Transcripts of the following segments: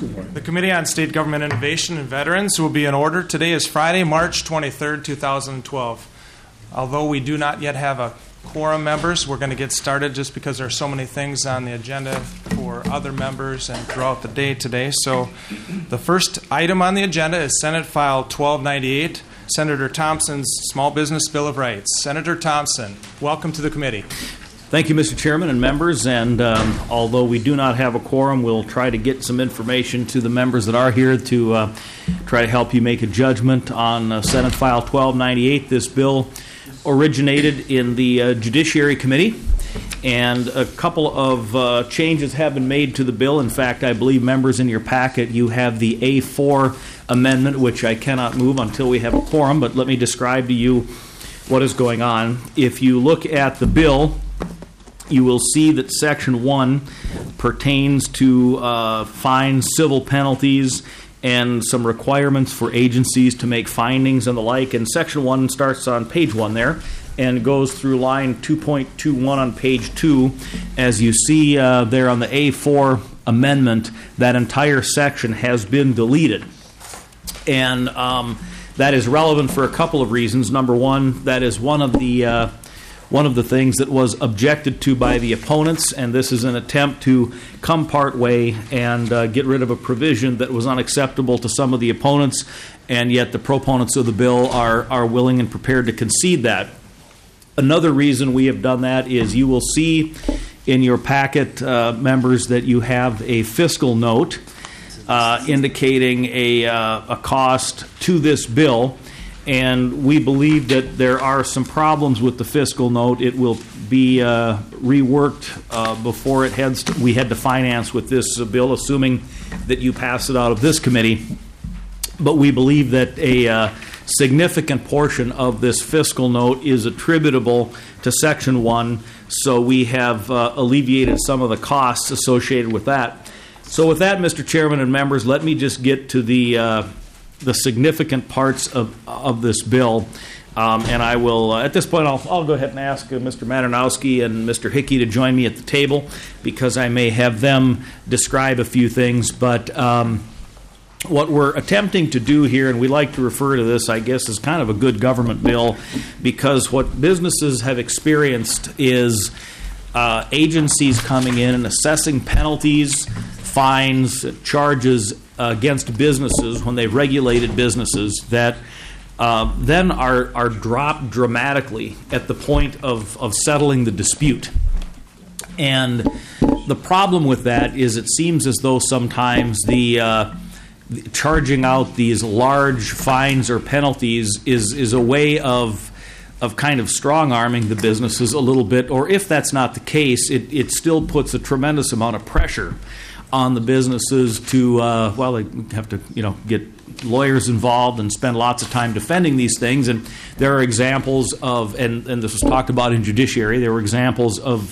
The Committee on State Government Innovation and Veterans will be in order. Today is Friday, March 23rd, 2012. Although we do not yet have a quorum, members, we're going to get started just because there are so many things on the agenda for other members and throughout the day today. So the first item on the agenda is Senate File 1298, Senator Thompson's Small Business Bill of Rights. Senator Thompson, welcome to the committee. Thank you, Mr. Chairman and members. And although we do not have a quorum, we'll try to get some information to the members that are here to try to help you make a judgment on Senate File 1298. This bill originated in the Judiciary Committee, and a couple of changes have been made to the bill. In fact, I believe, members, in your packet you have the A4 amendment, which I cannot move until we have a quorum, but let me describe to you what is going on. If you look at the bill, you will see that Section 1 pertains to fines, civil penalties, and some requirements for agencies to make findings and the like. And Section 1 starts on page 1 there and goes through line 2.21 on page 2. As you see there on the A4 amendment, that entire section has been deleted. And that is relevant for a couple of reasons. Number one, that is one of the things that was objected to by the opponents, and this is an attempt to come part way and get rid of a provision that was unacceptable to some of the opponents, and yet the proponents of the bill are willing and prepared to concede that. Another reason we have done that is you will see in your packet, members, that you have a fiscal note indicating a cost to this bill. And we believe that there are some problems with the fiscal note. It will be reworked before it heads to, we head to finance with this bill, assuming that you pass it out of this committee. But we believe that a significant portion of this fiscal note is attributable to Section 1, so we have alleviated some of the costs associated with that. So with that, Mr. Chairman and members, let me just get to the significant parts of this bill, and I will at this point I'll go ahead and ask Mr. Maternowski and Mr. Hickey to join me at the table, because I may have them describe a few things. But what we're attempting to do here, and we like to refer to this, I guess, as kind of a good government bill, because what businesses have experienced is agencies coming in and assessing penalties, fines, charges against businesses when they regulated businesses that then are dropped dramatically at the point of settling the dispute. And the problem with that is it seems as though sometimes the charging out these large fines or penalties is a way of kind of strong-arming the businesses a little bit, or if that's not the case, it still puts a tremendous amount of pressure on the businesses to, they have to, get lawyers involved and spend lots of time defending these things. And there are examples of, and this was talked about in judiciary, there were examples of,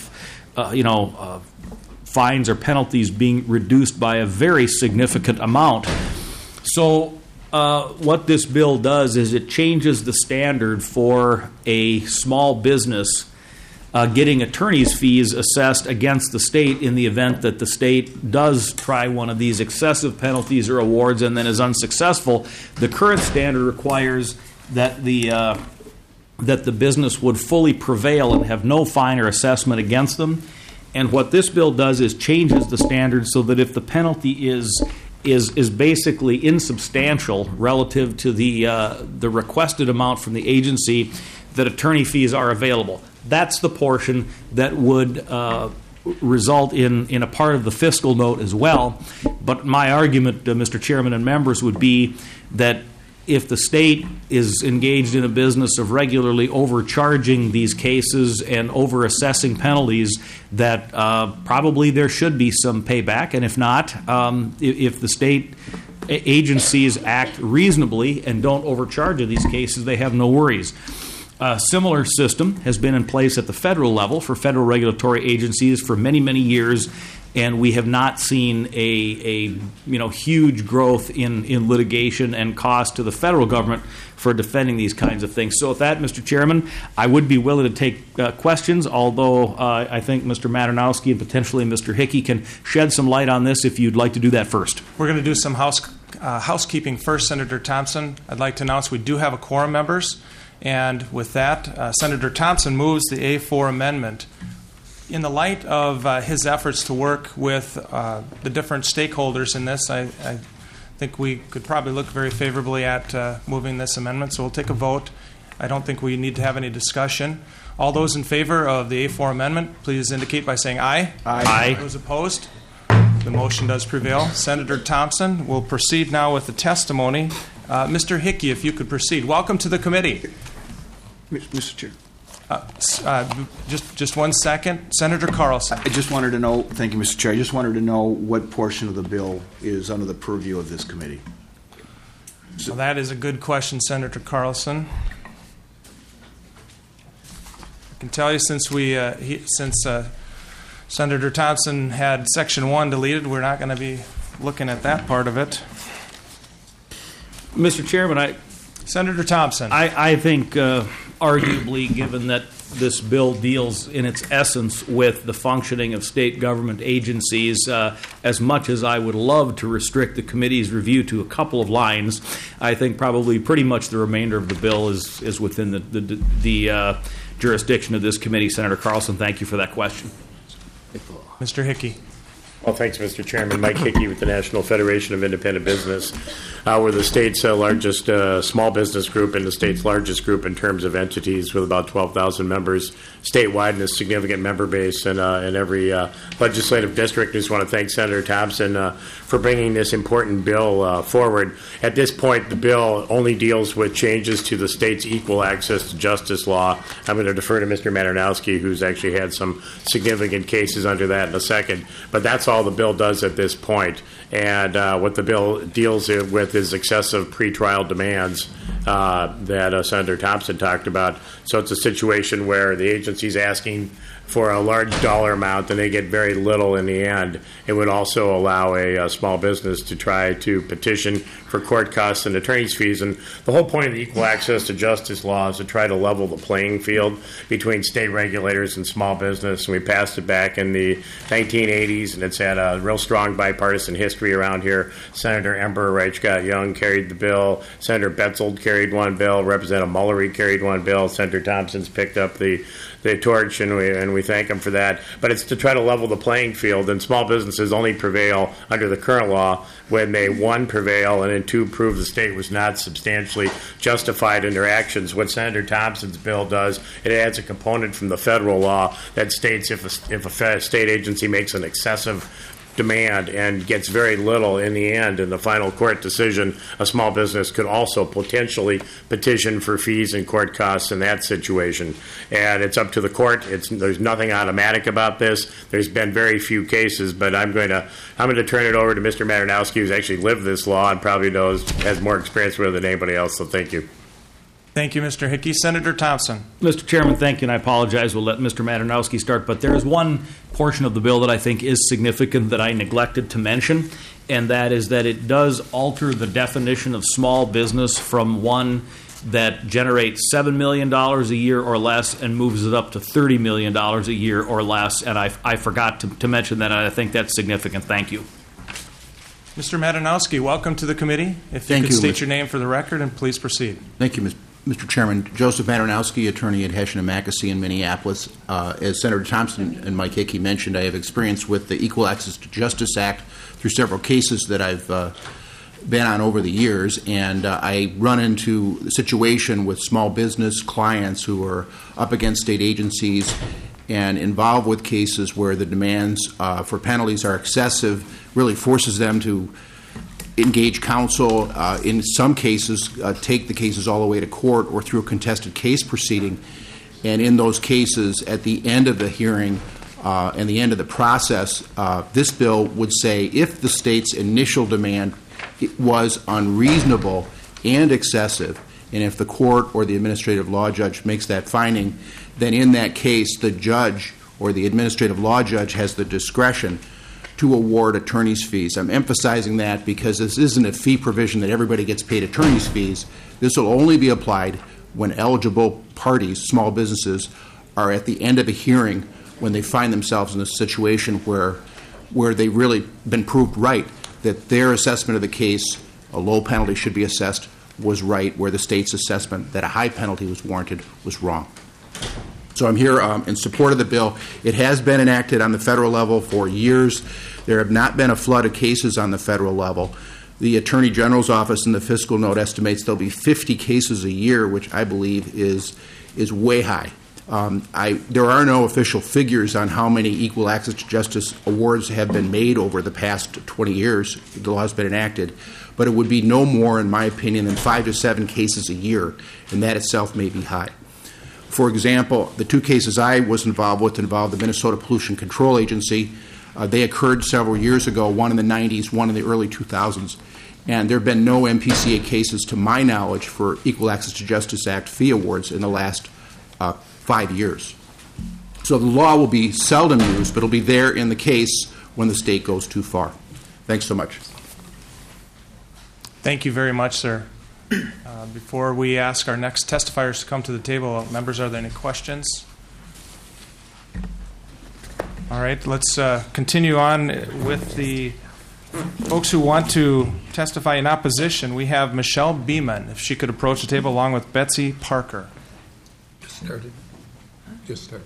fines or penalties being reduced by a very significant amount. So what this bill does is it changes the standard for a small business getting attorney's fees assessed against the state in the event that the state does try one of these excessive penalties or awards and then is unsuccessful. The current standard requires that the business would fully prevail and have no fine or assessment against them. And what this bill does is changes the standard so that if the penalty is basically insubstantial relative to the requested amount from the agency, that attorney fees are available. That's the portion that would result in a part of the fiscal note as well. But my argument, Mr. Chairman and members, would be that if the state is engaged in a business of regularly overcharging these cases and over-assessing penalties, that probably there should be some payback. And if not, if the state agencies act reasonably and don't overcharge in these cases, they have no worries. A similar system has been in place at the federal level for federal regulatory agencies for many, many years, and we have not seen a huge growth in litigation and cost to the federal government for defending these kinds of things. So with that, Mr. Chairman, I would be willing to take questions, although I think Mr. Maternowski and potentially Mr. Hickey can shed some light on this if you'd like to do that first. We're going to do some housekeeping first, Senator Thompson. I'd like to announce we do have a quorum, members. And with that, Senator Thompson moves the A4 amendment. In the light of his efforts to work with the different stakeholders in this, I think we could probably look very favorably at moving this amendment. So we'll take a vote. I don't think we need to have any discussion. All those in favor of the A4 amendment, please indicate by saying aye. Aye. Those opposed? The motion does prevail. Senator Thompson will proceed now with the testimony. Mr. Hickey, if you could proceed. Welcome to the committee. Mr. Chair. Just 1 second. Senator Carlson. I just wanted to know, thank you, Mr. Chair, I just wanted to know what portion of the bill is under the purview of this committee. Well, that is a good question, Senator Carlson. I can tell you since Senator Thompson had Section 1 deleted, we're not going to be looking at that part of it. Mr. Chairman, Senator Thompson. I think arguably, given that this bill deals in its essence with the functioning of state government agencies, as much as I would love to restrict the committee's review to a couple of lines, I think probably pretty much the remainder of the bill is within the jurisdiction of this committee. Senator Carlson, thank you for that question. Mr. Hickey. Well, thanks, Mr. Chairman. Mike Hickey with the National Federation of Independent Business. We're the state's largest small business group and the state's largest group in terms of entities, with about 12,000 members statewide and a significant member base in every legislative district. I just want to thank Senator Thompson for bringing this important bill forward. At this point, the bill only deals with changes to the state's equal access to justice law. I'm going to defer to Mr. Maternowski, who's actually had some significant cases under that in a second. But that's all the bill does at this point. And what the bill deals with is excessive pretrial demands that Senator Thompson talked about. So it's a situation where the agency's asking for a large dollar amount and they get very little in the end. It would also allow a small business to try to petition for court costs and attorney's fees. And the whole point of the equal access to justice law is to try to level the playing field between state regulators and small business. And we passed it back in the 1980s, and it's had a real strong bipartisan history around here. Senator Ember Reichgott Young carried the bill. Senator Betzold carried one bill. Representative Mullery carried one bill. Senator Thompson's picked up the torch, and we thank him for that. But it's to try to level the playing field, and small businesses only prevail under the current law when they, one, prevail, and then two, prove the state was not substantially justified in their actions. What Senator Thompson's bill does, it adds a component from the federal law that states if a state agency makes an excessive demand and gets very little in the end in the final court decision, a small business could also potentially petition for fees and court costs in that situation. And it's up to the court. There's nothing automatic about this. There's been very few cases, but I'm going to turn it over to Mr. Maternowski, who's actually lived this law and probably has more experience with it than anybody else. So thank you. Thank you, Mr. Hickey. Senator Thompson. Mr. Chairman, thank you, and I apologize. We'll let Mr. Maternowski start, but there is one portion of the bill that I think is significant that I neglected to mention, and that is that it does alter the definition of small business from one that generates $7 million a year or less and moves it up to $30 million a year or less, and I forgot to mention that, and I think that's significant. Thank you. Mr. Maternowski, welcome to the committee. If you could state your name for the record, and please proceed. Thank you, Mr. Chairman. Joseph Maternowski, attorney at Hession & Mackesy in Minneapolis. As Senator Thompson and Mike Hickey mentioned, I have experience with the Equal Access to Justice Act through several cases that I've been on over the years, and I run into the situation with small business clients who are up against state agencies and involved with cases where the demands for penalties are excessive, really forces them to engage counsel, in some cases take the cases all the way to court or through a contested case proceeding. And in those cases, at the end of the hearing and the end of the process, this bill would say if the state's initial demand was unreasonable and excessive, and if the court or the administrative law judge makes that finding, then in that case the judge or the administrative law judge has the discretion to award attorney's fees. I'm emphasizing that because this isn't a fee provision that everybody gets paid attorney's fees. This will only be applied when eligible parties, small businesses, are at the end of a hearing when they find themselves in a situation where they've really been proved right that their assessment of the case, a low penalty should be assessed, was right, where the state's assessment that a high penalty was warranted was wrong. So I'm here in support of the bill. It has been enacted on the federal level for years. There have not been a flood of cases on the federal level. The Attorney General's office in the fiscal note estimates there'll be 50 cases a year, which I believe is way high. There are no official figures on how many equal access to justice awards have been made over the past 20 years. The law has been enacted, but it would be no more, in my opinion, than 5 to 7 cases a year, and that itself may be high. For example, the 2 cases I was involved with involved the Minnesota Pollution Control Agency. They occurred several years ago, one in the 90s, one in the early 2000s, and there have been no MPCA cases, to my knowledge, for Equal Access to Justice Act fee awards in the last 5 years. So the law will be seldom used, but it'll be there in the case when the state goes too far. Thanks so much. Thank you very much, sir. Before we ask our next testifiers to come to the table, members, are there any questions? All right, let's continue on with the folks who want to testify in opposition. We have Michelle Beeman, if she could approach the table, along with Betsy Parker. Just started.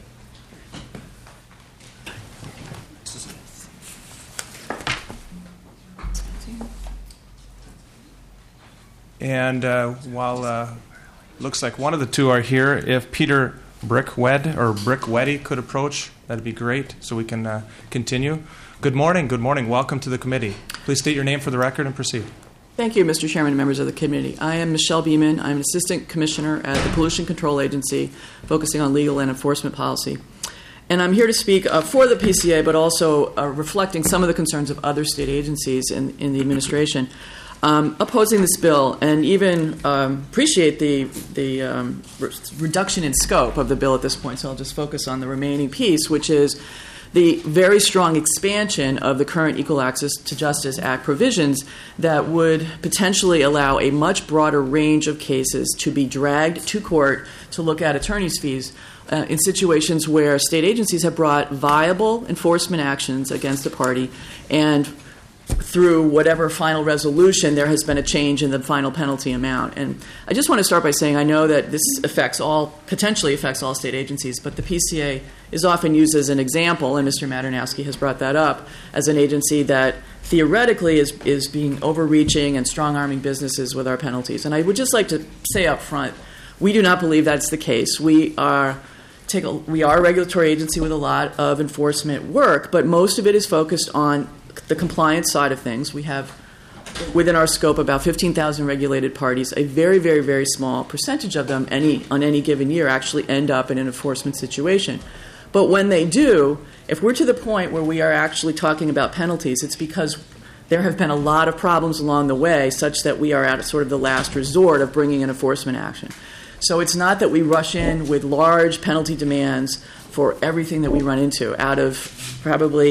And while looks like one of the two are here, if Peter Brickweddy could approach, that'd be great, so we can continue. Good morning. Good morning. Welcome to the committee. Please state your name for the record and proceed. Thank you, Mr. Chairman and members of the committee. I am Michelle Beeman. I'm an assistant commissioner at the Pollution Control Agency, focusing on legal and enforcement policy. And I'm here to speak for the PCA, but also reflecting some of the concerns of other state agencies in the administration opposing this bill, and even appreciate the reduction in scope of the bill at this point. So I'll just focus on the remaining piece, which is the very strong expansion of the current Equal Access to Justice Act provisions that would potentially allow a much broader range of cases to be dragged to court to look at attorney's fees in situations where state agencies have brought viable enforcement actions against a party, and through whatever final resolution, there has been a change in the final penalty amount. And I just want to start by saying I know that this potentially affects all state agencies, but the PCA is often used as an example, and Mr. Maternowski has brought that up, as an agency that theoretically is being overreaching and strong-arming businesses with our penalties. And I would just like to say up front, we do not believe that's the case. We are a regulatory agency with a lot of enforcement work, but most of it is focused on the compliance side of things. We have within our scope about 15,000 regulated parties. A very, very, very small percentage of them on any given year actually end up in an enforcement situation. But when they do, if we're to the point where we are actually talking about penalties, it's because there have been a lot of problems along the way such that we are at sort of the last resort of bringing an enforcement action. So it's not that we rush in with large penalty demands for everything that we run into. Out of probably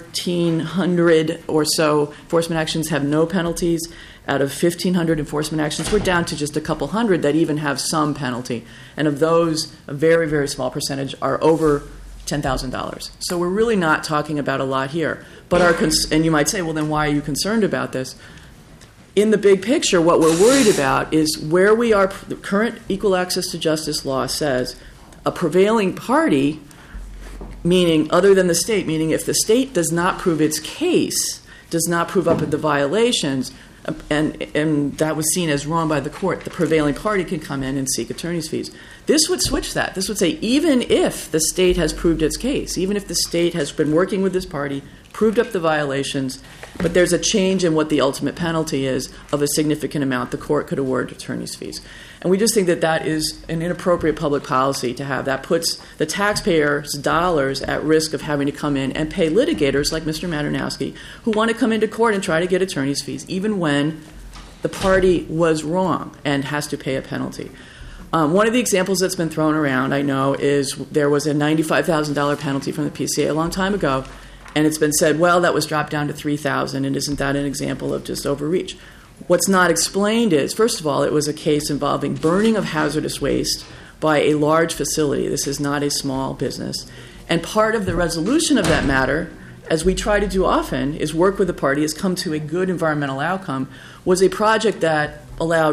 1,300 or so enforcement actions have no penalties. Out of 1,500 enforcement actions, we're down to just a couple hundred that even have some penalty. And of those, a very, very small percentage are over $10,000. So we're really not talking about a lot here. But and you might say, well, then why are you concerned about this? In the big picture, what we're worried about is where we are. The current Equal Access to Justice law says a prevailing party, meaning other than the state, meaning if the state does not prove its case, does not prove up the violations, and that was seen as wrong by the court, the prevailing party can come in and seek attorney's fees. This would switch that. This would say even if the state has proved its case, even if the state has been working with this party, proved up the violations, but there's a change in what the ultimate penalty is of a significant amount, the court could award attorney's fees. And we just think that that is an inappropriate public policy to have. That puts the taxpayers' dollars at risk of having to come in and pay litigators like Mr. Maternowski who want to come into court and try to get attorney's fees even when the party was wrong and has to pay a penalty. One of the examples that's been thrown around, I know, is there was a $95,000 penalty from the PCA a long time ago, And it's been said, well, that was dropped down to 3,000, and isn't that an example of just overreach? What's not explained is, first of all, it was a case involving burning of hazardous waste by a large facility. This is not a small business. And part of the resolution of that matter, as we try to do often, is work with the party, has come to a good environmental outcome, was a project that allowed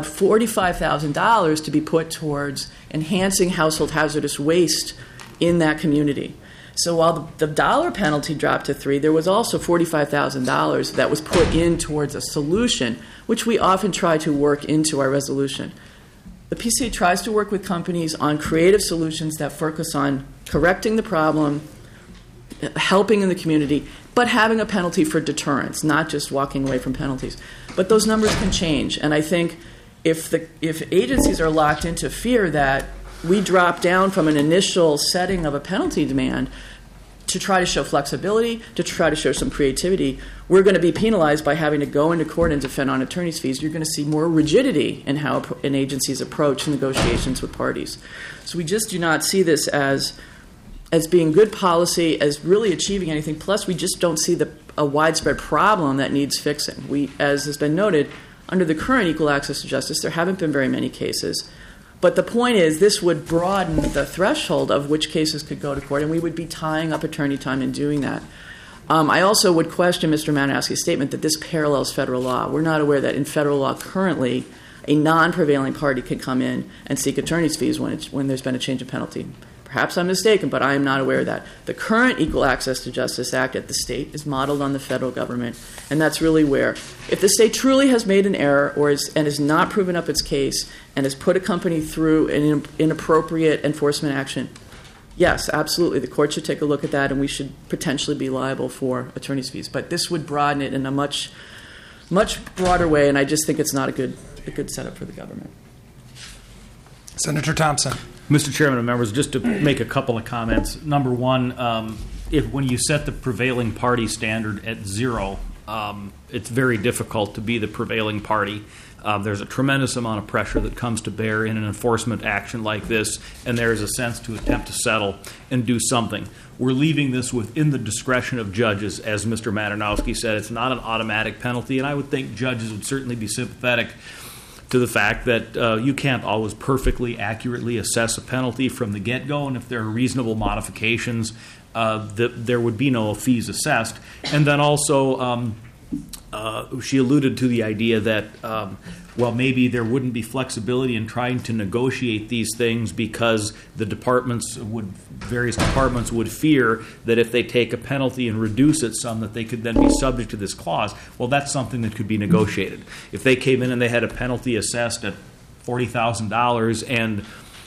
$45,000 to be put towards enhancing household hazardous waste in that community. So while the dollar penalty dropped to $3,000, there was also $45,000 that was put in towards a solution, which we often try to work into our resolution. The PCA tries to work with companies on creative solutions that focus on correcting the problem, helping in the community, but having a penalty for deterrence, not just walking away from penalties. But those numbers can change, and I think if agencies are locked into fear that we drop down from an initial setting of a penalty demand to try to show flexibility, to try to show some creativity, we're going to be penalized by having to go into court and defend on attorney's fees. You're going to see more rigidity in how an agency's approach negotiations with parties. So we just do not see this as being good policy, as really achieving anything. Plus, we just don't see a widespread problem that needs fixing. We, as has been noted, under the current Equal Access to Justice, there haven't been very many cases. But the point is, this would broaden the threshold of which cases could go to court, and we would be tying up attorney time in doing that. I also would question Mr. Malinowski's statement that this parallels federal law. We're not aware that in federal law currently, a non-prevailing party can come in and seek attorney's fees when there's been a change of penalty. Perhaps I'm mistaken, but I am not aware of that. The current Equal Access to Justice Act at the state is modeled on the federal government, and that's really where, if the state truly has made an error and has not proven up its case and has put a company through an inappropriate enforcement action, yes, absolutely, the court should take a look at that, and we should potentially be liable for attorney's fees. But this would broaden it in a much, much broader way, and I just think it's not a good setup for the government. Senator Thompson. Mr. Chairman and members, just to make a couple of comments. Number one, when you set the prevailing party standard at 0, it's very difficult to be the prevailing party. There's a tremendous amount of pressure that comes to bear in an enforcement action like this, and there is a sense to attempt to settle and do something. We're leaving this within the discretion of judges. As Mr. Malinowski said, it's not an automatic penalty, and I would think judges would certainly be sympathetic to the fact that you can't always perfectly accurately assess a penalty from the get-go, and if there are reasonable modifications, there would be no fees assessed. And then also, she alluded to the idea that, maybe there wouldn't be flexibility in trying to negotiate these things because various departments would fear that if they take a penalty and reduce it some, that they could then be subject to this clause. Well, that's something that could be negotiated. If they came in and they had a penalty assessed at $40,000 and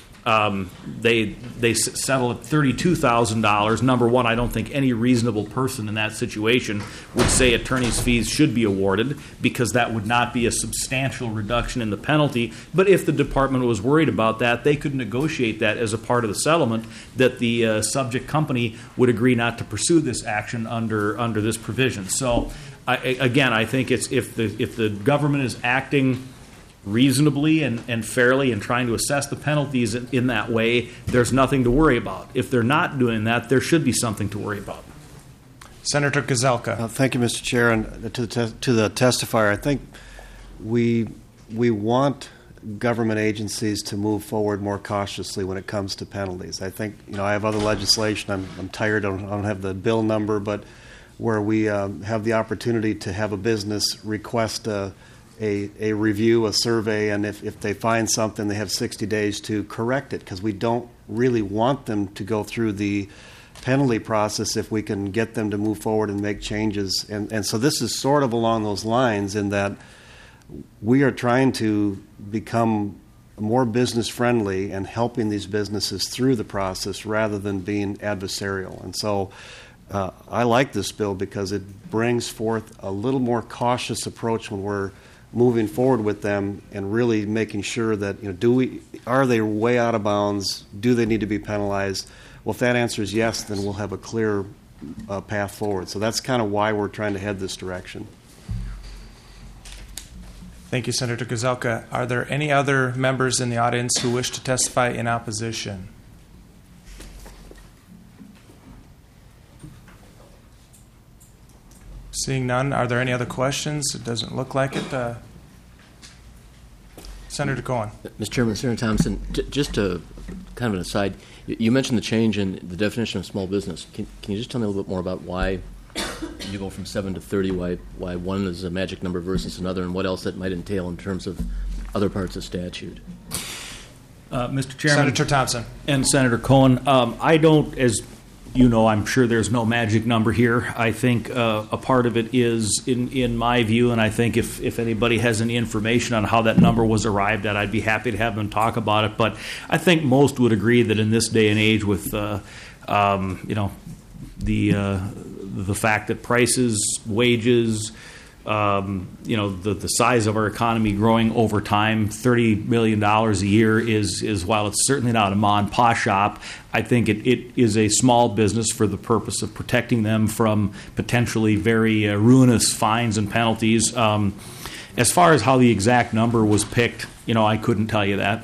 they settle at $32,000. Number one, I don't think any reasonable person in that situation would say attorney's fees should be awarded because that would not be a substantial reduction in the penalty. But if the department was worried about that, they could negotiate that as a part of the settlement, that the subject company would agree not to pursue this action under this provision. So, I think it's if the government is acting reasonably and fairly and trying to assess the penalties in that way, there's nothing to worry about. If they're not doing that, there should be something to worry about. Senator Gazelka. Thank you, Mr. Chair. And to the testifier, I think we want government agencies to move forward more cautiously when it comes to penalties. I think, I have other legislation. I'm tired. I don't have the bill number, but where we have the opportunity to have a business request a review, a survey, and if they find something, they have 60 days to correct it, because we don't really want them to go through the penalty process if we can get them to move forward and make changes. And so this is sort of along those lines, in that we are trying to become more business friendly and helping these businesses through the process rather than being adversarial. And so I like this bill because it brings forth a little more cautious approach when we're moving forward with them and really making sure that, are they way out of bounds? Do they need to be penalized? Well, if that answer is yes, then we'll have a clear path forward. So that's kind of why we're trying to head this direction. Thank you, Senator Gazelka. Are there any other members in the audience who wish to testify in opposition? Seeing none, are there any other questions? It doesn't look like it. Senator Cohen. Mr. Chairman, Senator Thompson, just a kind of an aside, you mentioned the change in the definition of small business. Can you just tell me a little bit more about why you go from 7 to 30, why one is a magic number versus another, and what else that might entail in terms of other parts of statute? Mr. Chairman. Senator Thompson. And Senator Cohen, I don't, as you know, I'm sure there's no magic number here. I think a part of it is, in my view, and I think if anybody has any information on how that number was arrived at, I'd be happy to have them talk about it. But I think most would agree that in this day and age with, the fact that prices, wages, the size of our economy growing over time, $30 million a year is while it's certainly not a ma and pa shop, I think it is a small business for the purpose of protecting them from potentially very ruinous fines and penalties. As far as how the exact number was picked, I couldn't tell you that.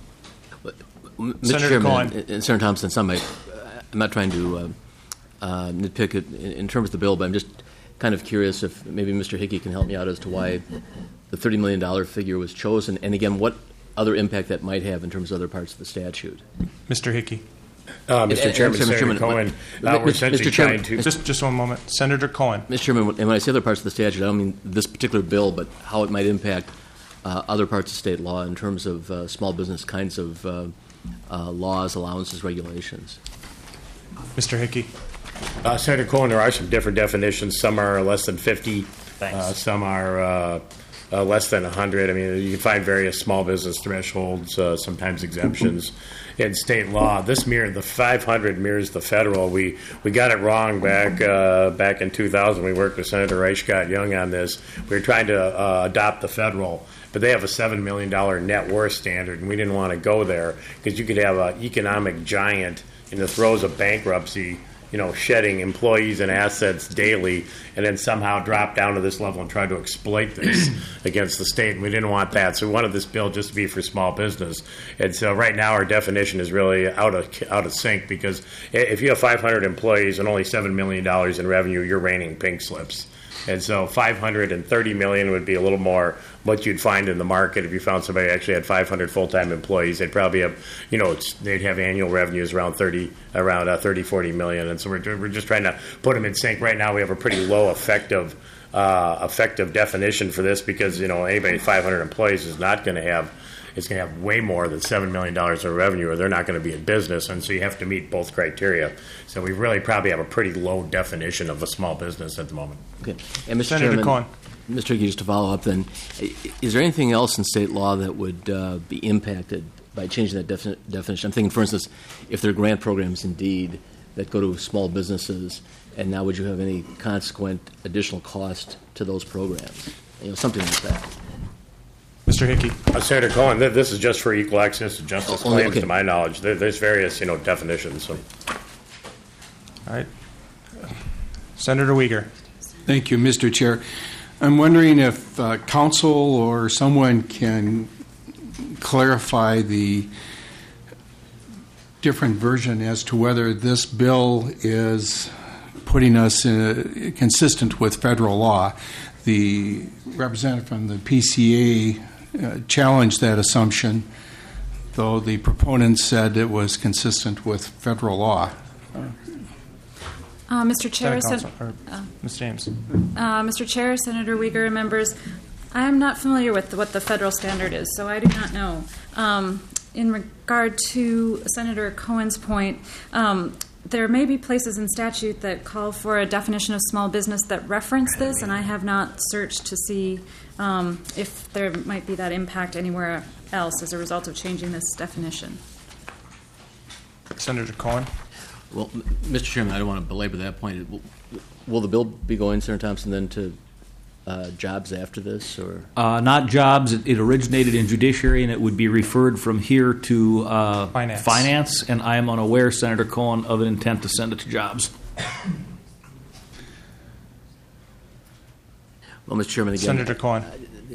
Mr. Chairman, and Senator Thompson, I'm not trying to nitpick it in terms of the bill, but I'm just kind of curious if maybe Mr. Hickey can help me out as to why the $30 million figure was chosen, and again, what other impact that might have in terms of other parts of the statute. Mr. Hickey. Mr. Chairman, Senator Cohen, we're essentially trying to... Just one moment. Senator Cohen. Mr. Chairman, and when I say other parts of the statute, I don't mean this particular bill, but how it might impact other parts of state law in terms of small business kinds of laws, allowances, regulations. Mr. Hickey. Senator Cohen, there are some different definitions. Some are less than 50. Some are less than 100. I mean, you can find various small business thresholds, sometimes exemptions in state law. The 500 mirrors the federal. We got it wrong back in 2000. We worked with Senator Reichgott Young on this. We were trying to adopt the federal, but they have a $7 million net worth standard, and we didn't want to go there because you could have an economic giant in the throes of bankruptcy, shedding employees and assets daily, and then somehow drop down to this level and try to exploit this against the state. And we didn't want that, so we wanted this bill just to be for small business. And so right now our definition is really out of sync, because if you have 500 employees and only $7 million in revenue, you're raining pink slips. And so $530 million would be a little more what you'd find in the market if you found somebody who actually had 500 full-time employees. They'd probably have, they'd have annual revenues around 30, 40 million. And so we're just trying to put them in sync. Right now we have a pretty low effective definition for this, because anybody 500 employees is not going to have. It's going to have way more than $7 million of revenue, or they're not going to be in business. And so you have to meet both criteria. So we really probably have a pretty low definition of a small business at the moment. Okay. And Mr. Senator Chairman, Cohen. Mr. Hickey, just to follow up then, is there anything else in state law that would be impacted by changing that definition? I'm thinking, for instance, if there are grant programs indeed that go to small businesses, and now would you have any consequent additional cost to those programs? Something like that. Mr. Hickey. Senator Cohen, this is just for equal access to justice claims, to my knowledge. There's various, definitions. So. All right. Senator Uyghur. Thank you, Mr. Chair. I'm wondering if council or someone can clarify the different version as to whether this bill is putting us consistent with federal law. The representative from the PCA challenged that assumption, though the proponents said it was consistent with federal law. Mr. Chair, Ms. James. Mr. Chair, Senator Uyghur, and members, I am not familiar with what the federal standard is, so I do not know. In regard to Senator Cohen's point, there may be places in statute that call for a definition of small business that reference this, and I have not searched to see if there might be that impact anywhere else as a result of changing this definition. Senator Cohen. Well, Mr. Chairman, I don't want to belabor that point. Will the bill be going, Senator Thompson, then to jobs after this, or not jobs? It originated in judiciary, and it would be referred from here to finance. And I am unaware, Senator Cohen, of an intent to send it to jobs. Well, Mr. Chairman, again, Senator Cohen.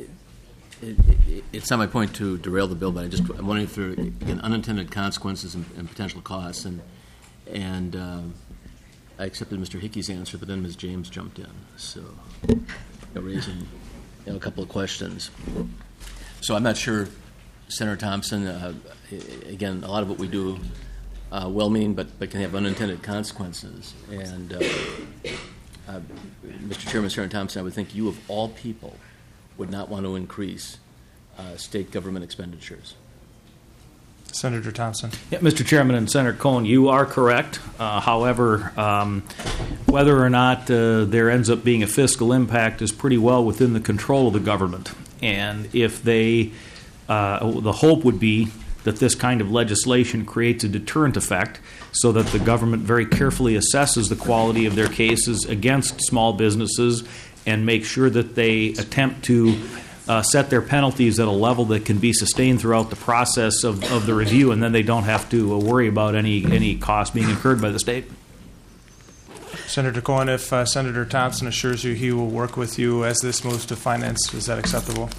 It's not my point to derail the bill, but I'm wondering if there are, again, unintended consequences and potential costs, and I accepted Mr. Hickey's answer, but then Ms. James jumped in, so raising a couple of questions. So I'm not sure, Senator Thompson, again, a lot of what we do well-meaning but can have unintended consequences. And Mr. Chairman, Senator Thompson, I would think you of all people would not want to increase state government expenditures. Senator Thompson. Yeah, Mr. Chairman and Senator Cohen, you are correct. However, whether or not there ends up being a fiscal impact is pretty well within the control of the government. And if they, the hope would be that this kind of legislation creates a deterrent effect so that the government very carefully assesses the quality of their cases against small businesses and make sure that they attempt to set their penalties at a level that can be sustained throughout the process of the review, and then they don't have to worry about any cost being incurred by the state. Senator Cohen, if Senator Thompson assures you he will work with you as this moves to finance, is that acceptable?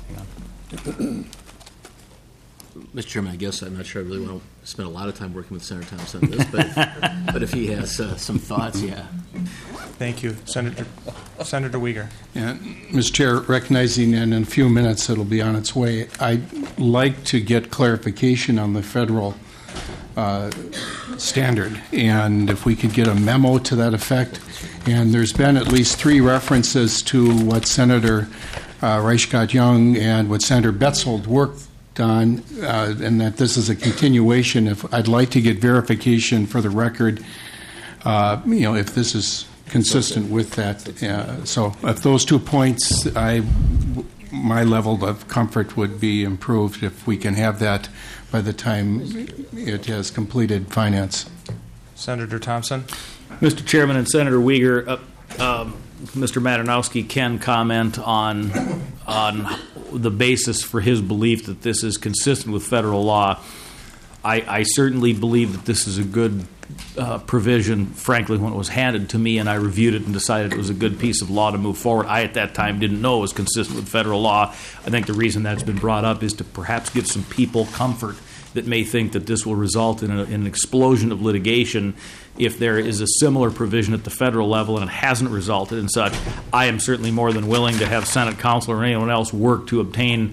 Mr. Chairman, I guess I'm not sure I really want to spend a lot of time working with Senator Thompson on this, but if he has some thoughts, yeah. Thank you. Senator Uyghur. Yeah, Mr. Chair, recognizing in a few minutes it'll be on its way, I'd like to get clarification on the federal standard, and if we could get a memo to that effect. And there's been at least 3 references to what Senator Reichgott-Young and what Senator Betzold worked on, and that this is a continuation. If I'd like to get verification for the record, if this is consistent with that. So if those 2 points, my level of comfort would be improved if we can have that by the time it has completed finance. Senator Thompson. Mr. Chairman and Senator Uyghur, Mr. Madanowski can comment on the basis for his belief that this is consistent with federal law. I certainly believe that this is a good provision, frankly, when it was handed to me and I reviewed it and decided it was a good piece of law to move forward. I, at that time, didn't know it was consistent with federal law. I think the reason that's been brought up is to perhaps give some people comfort that may think that this will result in an explosion of litigation if there is a similar provision at the federal level and it hasn't resulted in such. I am certainly more than willing to have Senate counsel or anyone else work to obtain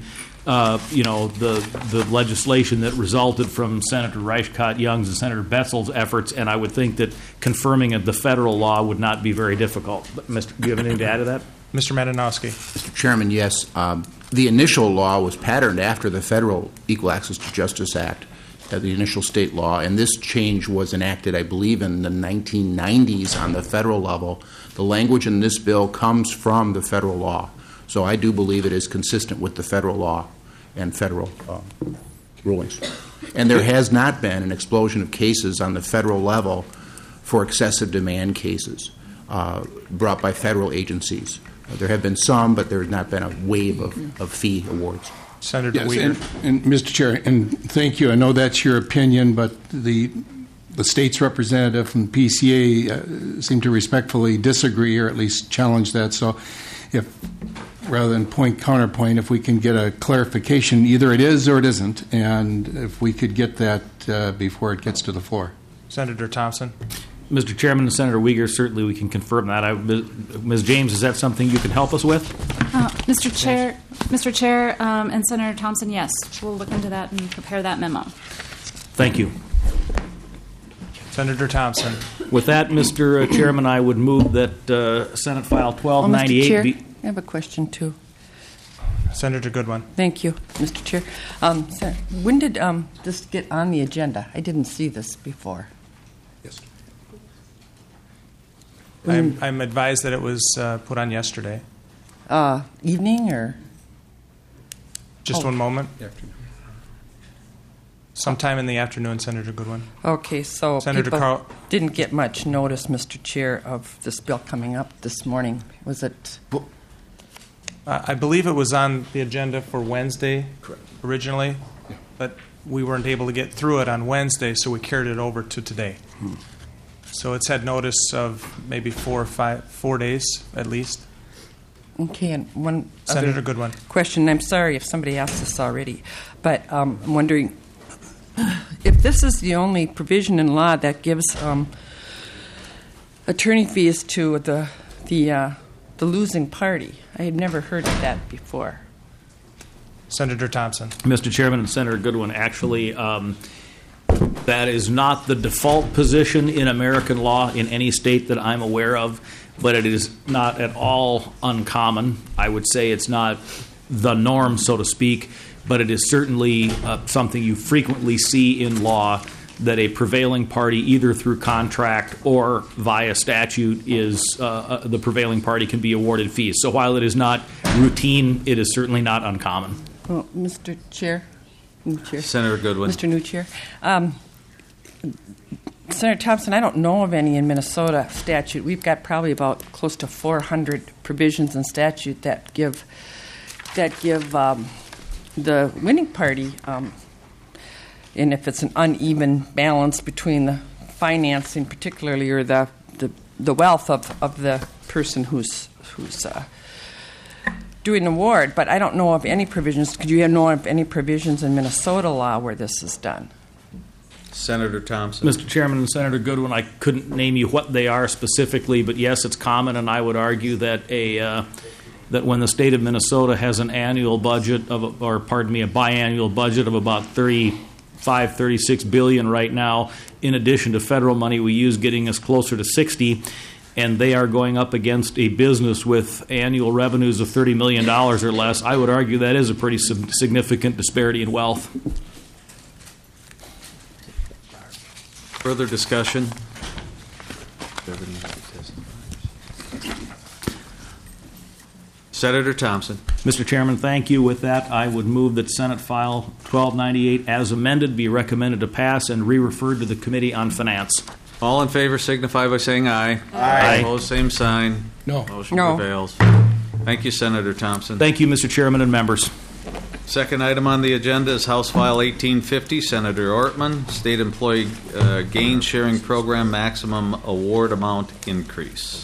the legislation that resulted from Senator Reichgott-Young's and Senator Betzel's efforts, and I would think that confirming the federal law would not be very difficult. But, do you have anything to add to that? Mr. Madanowski. Mr. Chairman, yes. The initial law was patterned after the Federal Equal Access to Justice Act, the initial state law, and this change was enacted, I believe, in the 1990s on the federal level. The language in this bill comes from the federal law, so I do believe it is consistent with the federal law and federal rulings. And there has not been an explosion of cases on the federal level for excessive demand cases brought by federal agencies. There have been some, but there has not been a wave of fee awards. Senator Uyghur. And Mr. Chair, and thank you. I know that's your opinion, but the state's representative from PCA seemed to respectfully disagree or at least challenge that. So if rather than counterpoint, if we can get a clarification, either it is or it isn't, and if we could get that before it gets to the floor. Senator Thompson. Mr. Chairman and Senator Uyghur, certainly we can confirm that. Ms. James, is that something you can help us with? Mr. Chair, and Senator Thompson, yes. We'll look into that and prepare that memo. Thank you. Senator Thompson. With that, Mr. Chairman, I would move that Senate File 1298 Mr. Chair, be... I have a question, too. Senator Goodwin. Thank you, Mr. Chair. When did this get on the agenda? I didn't see this before. Yes. I'm advised that it was put on yesterday. Evening or? Just one moment. Sometime in the afternoon, Senator Goodwin. Okay, so Senator people didn't get much notice, Mr. Chair, of this bill coming up this morning. Was it? I believe it was on the agenda for Wednesday originally, but we weren't able to get through it on Wednesday, so we carried it over to today. So it's had notice of maybe 4 days at least. Okay, and one Senator Goodwin. Question. I'm sorry if somebody asked this already, but I'm wondering if this is the only provision in law that gives attorney fees to the losing party. I had never heard of that before. Senator Thompson. Mr. Chairman and Senator Goodwin, actually, that is not the default position in American law in any state that I'm aware of, but it is not at all uncommon. I would say it's not the norm, so to speak, but it is certainly something you frequently see in law, that a prevailing party, either through contract or via statute, is the prevailing party can be awarded fees. So while it is not routine, it is certainly not uncommon. Well, Mr. Chair, New Chair. Senator Goodwin. Mr. New Chair. Senator Thompson, I don't know of any in Minnesota statute. We've got probably about close to 400 provisions in statute that give the winning party, and if it's an uneven balance between the financing, particularly, or the wealth of the person who's doing the award. But I don't know of any provisions. Could you know of any provisions in Minnesota law where this is done? Senator Thompson. Mr. Chairman and Senator Goodwin, I couldn't name you what they are specifically, but yes, it's common, and I would argue that that when the state of Minnesota has an annual budget a biannual budget of about $36 billion right now, in addition to federal money we use getting us closer to 60, and they are going up against a business with annual revenues of $30 million or less, I would argue that is a pretty significant disparity in wealth. Further discussion? Senator Thompson. Mr. Chairman, thank you. With that, I would move that Senate File 1298 as amended be recommended to pass and re-referred to the Committee on Finance. All in favor signify by saying aye. Aye. Opposed, same sign. No. Motion No. prevails. Thank you, Senator Thompson. Thank you, Mr. Chairman and members. Second item on the agenda is House File 1850, Senator Ortman, State Employee Gain Sharing Program Maximum Award Amount Increase.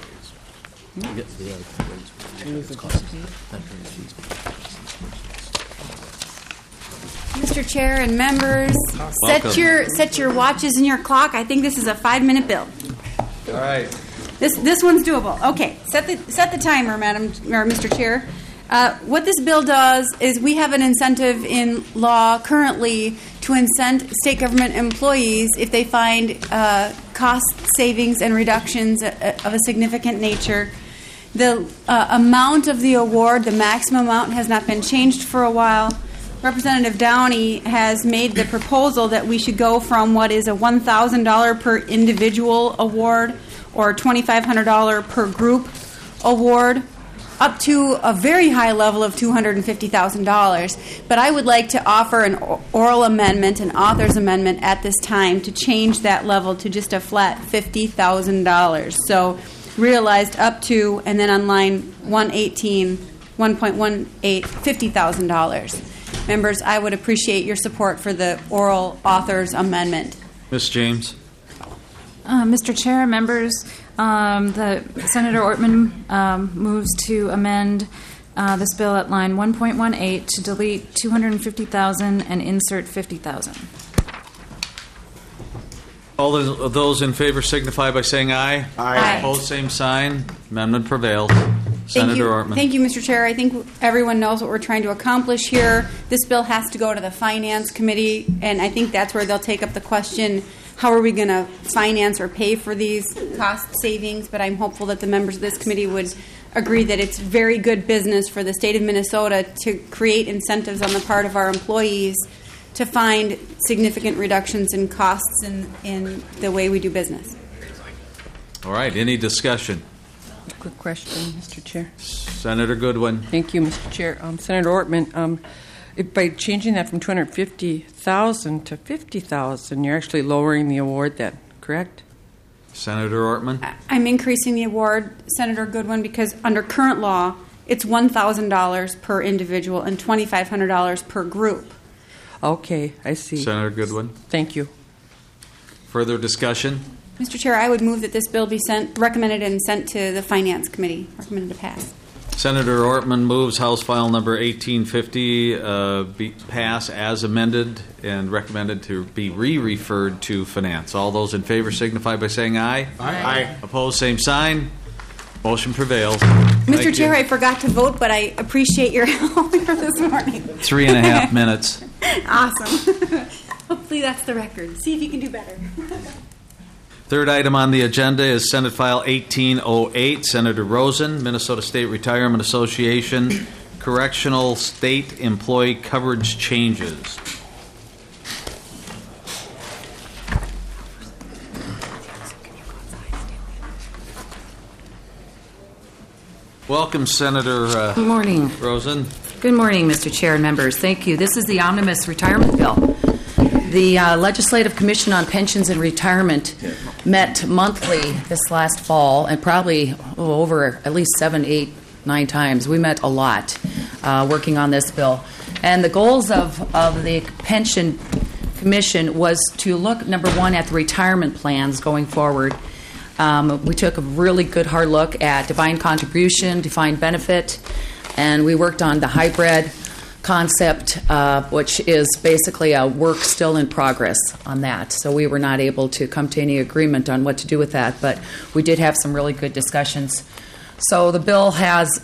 Mr. Chair and members, set your watches and your clock. I think this is a 5-minute bill. All right. This one's doable. Okay, set the timer, Mr. Chair. What this bill does is we have an incentive in law currently to incent state government employees if they find cost savings and reductions of a significant nature. The amount of the award, the maximum amount, has not been changed for a while. Representative Downey has made the proposal that we should go from what is a $1,000 per individual award or $2,500 per group award up to a very high level of $250,000. But I would like to offer an oral amendment, an author's amendment at this time to change that level to just a flat $50,000. So realized up to, and then on line 118, 1.18, $50,000. Members, I would appreciate your support for the oral author's amendment. Ms. James. Mr. Chair, members, the Senator Ortman moves to amend this bill at line 1.18 to delete $250,000 and insert $50,000. All those in favor signify by saying aye. Aye. Opposed, same sign. Amendment prevails. Senator Ortman. Thank you, Mr. Chair. I think everyone knows what we're trying to accomplish here. This bill has to go to the Finance Committee, and I think that's where they'll take up the question, how are we going to finance or pay for these cost savings? But I'm hopeful that the members of this committee would agree that it's very good business for the state of Minnesota to create incentives on the part of our employees to find significant reductions in costs in the way we do business. All right. Any discussion? Quick question, Mr. Chair. Senator Goodwin. Thank you, Mr. Chair. Senator Ortman, by changing that from $250,000 to $50,000, you're actually lowering the award then, correct? Senator Ortman. I'm increasing the award, Senator Goodwin, because under current law, it's $1,000 per individual and $2,500 per group. Okay, I see. Senator Goodwin. Thank you. Further discussion? Mr. Chair, I would move that this bill be recommended and sent to the Finance Committee, recommended to pass. Senator Ortman moves House File number 1850 pass as amended and recommended to be re-referred to Finance. All those in favor signify by saying aye. Aye. Opposed, same sign. Motion prevails. Mr. Chair, I forgot to vote, but I appreciate your help here this morning. 3.5 minutes. Awesome. Hopefully that's the record. See if you can do better. Third item on the agenda is Senate File 1808, Senator Rosen, Minnesota State Retirement Association, Correctional State Employee Coverage Changes. Welcome, Senator Good morning. Rosen. Good morning, Mr. Chair and members. Thank you. This is the omnibus retirement bill. The Legislative Commission on Pensions and Retirement met monthly this last fall, and probably over at least 7, 8, 9 times. We met a lot working on this bill. And the goals of the Pension Commission was to look, number one, at the retirement plans going forward. We took a really good hard look at defined contribution, defined benefit, and we worked on the hybrid concept, which is basically a work still in progress on that. So we were not able to come to any agreement on what to do with that, but we did have some really good discussions. So the bill has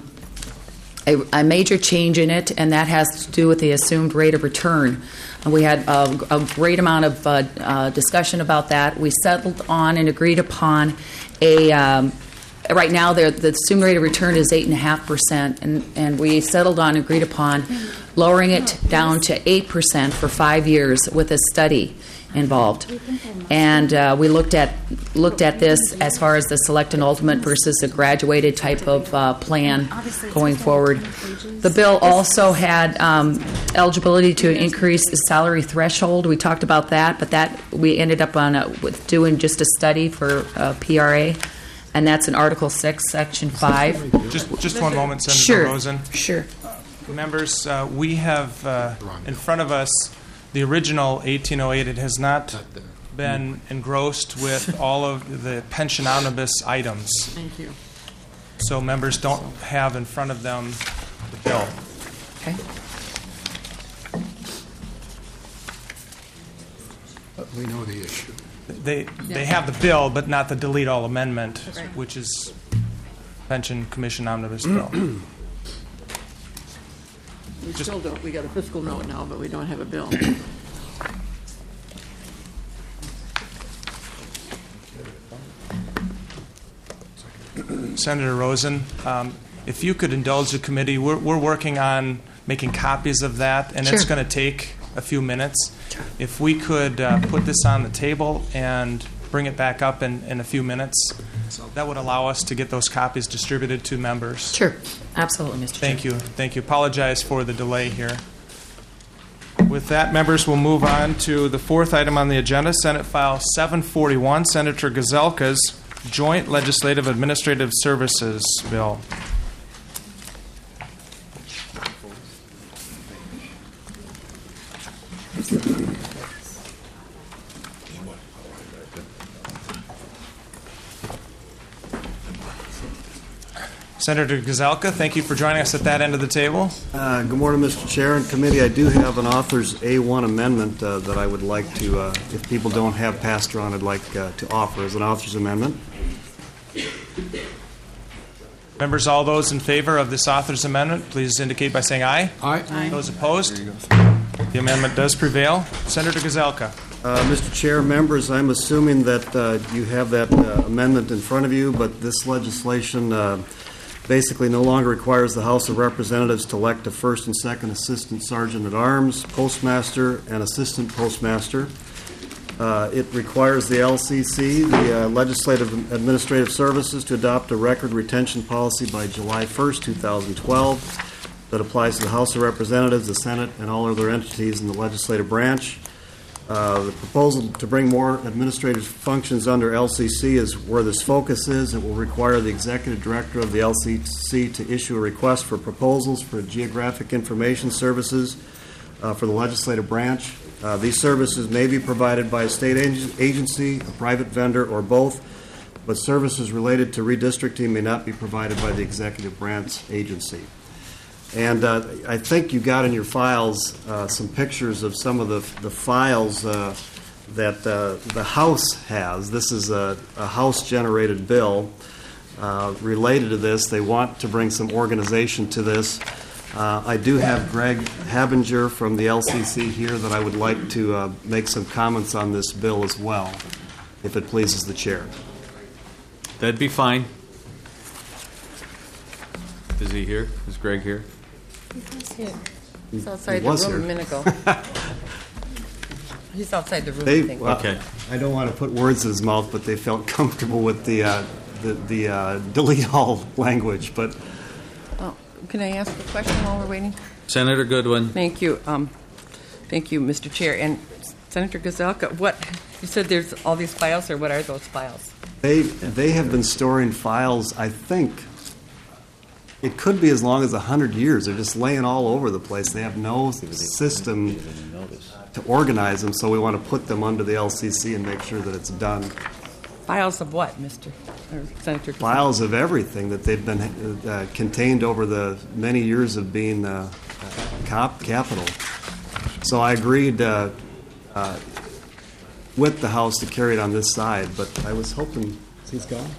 a major change in it, and that has to do with the assumed rate of return. And we had a great amount of discussion about that. We settled on and agreed upon right now, the assumed rate of return is 8.5%, and we settled on, agreed upon, lowering it down to 8% for 5 years with a study involved. And we looked at this as far as the select and ultimate versus a graduated type of plan going forward. The bill also had eligibility to increase the salary threshold. We talked about that, but that we ended up with doing just a study for PRA. And that's in Article 6, Section 5. Just one moment, Senator Rosen. Sure. Members, we have in front of us the original 1808. It has not been engrossed with all of the pension omnibus items. Thank you. So members don't have in front of them the bill. Okay. We know the issue. They have the bill, but not the delete all amendment, which is Pension Commission Omnibus Bill. We still don't. We got a fiscal note now, but we don't have a bill. Senator Rosen, if you could indulge the committee, we're working on making copies of that, and it's going to take a few minutes. If we could put this on the table and bring it back up in a few minutes, that would allow us to get those copies distributed to members. Sure. Absolutely, Mr. Thank you. Thank you. Apologize for the delay here. With that, members, we'll move on to the fourth item on the agenda, Senate File 741, Senator Gazelka's Joint Legislative Administrative Services Bill. Senator Gazelka, thank you for joining us at that end of the table. Good morning, Mr. Chair and committee. I do have an author's A1 amendment that I would like to, if people don't have passed around, I'd like to offer as an author's amendment. Members, all those in favor of this author's amendment, please indicate by saying aye. Aye. Those opposed? The amendment does prevail. Senator Gazelka. Mr. Chair, members, I'm assuming that you have that amendment in front of you, but this legislation basically no longer requires the House of Representatives to elect a first and second assistant sergeant at arms, postmaster, and assistant postmaster. It requires the LCC, the Legislative Administrative Services, to adopt a record retention policy by July 1st, 2012 that applies to the House of Representatives, the Senate, and all other entities in the legislative branch. The proposal to bring more administrative functions under LCC is where this focus is. It will require the executive director of the LCC to issue a request for proposals for geographic information services for the legislative branch. These services may be provided by a state agency, a private vendor, or both. but services related to redistricting may not be provided by the executive branch agency. And I think you got in your files some pictures of some of the files that the House has. This is a House-generated bill related to this. They want to bring some organization to this. I do have Greg Habinger from the LCC here that I would like to make some comments on this bill as well, if it pleases the chair. That'd be fine. Is he here? Is Greg here? He's outside the room a minute ago. He's outside the room, I think. Okay. I don't want to put words in his mouth, but they felt comfortable with the delete all language, but... Can I ask a question while we're waiting? Senator Goodwin. Thank you. Thank you, Mr. Chair. And Senator Gazelka, what you said there's all these files, or what are those files? They have been storing files, I think, it could be as long as 100 years. They're just laying all over the place. They have no system to organize them, so we want to put them under the LCC and make sure that it's done. Files of what, Mr. or Senator? Files of everything that they've been contained over the many years of being capital. So I agreed with the House to carry it on this side, but I was hoping he's gone.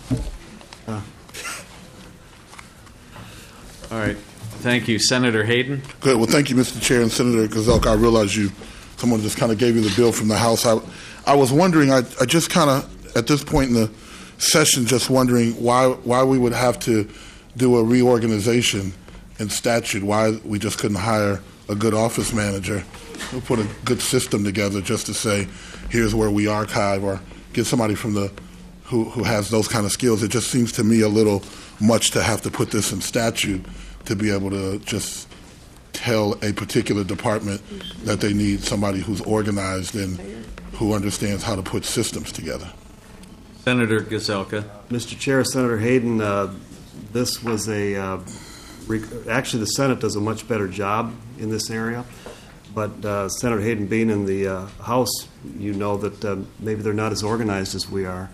All right. Thank you. Senator Hayden. Good. Well, thank you, Mr. Chair. And Senator Gazelka, I realize someone just kind of gave you the bill from the House. I was wondering, I just kind of, at this point in the session, just wondering why we would have to do a reorganization in statute, why we just couldn't hire a good office manager who put a good system together just to say, here's where we archive, or get somebody from who has those kind of skills. It just seems to me a little much to have to put this in statute to be able to just tell a particular department that they need somebody who's organized and who understands how to put systems together. Senator Gazelka. Mr. Chair, Senator Hayden, this was actually the Senate does a much better job in this area, but Senator Hayden being in the House, you know that maybe they're not as organized as we are.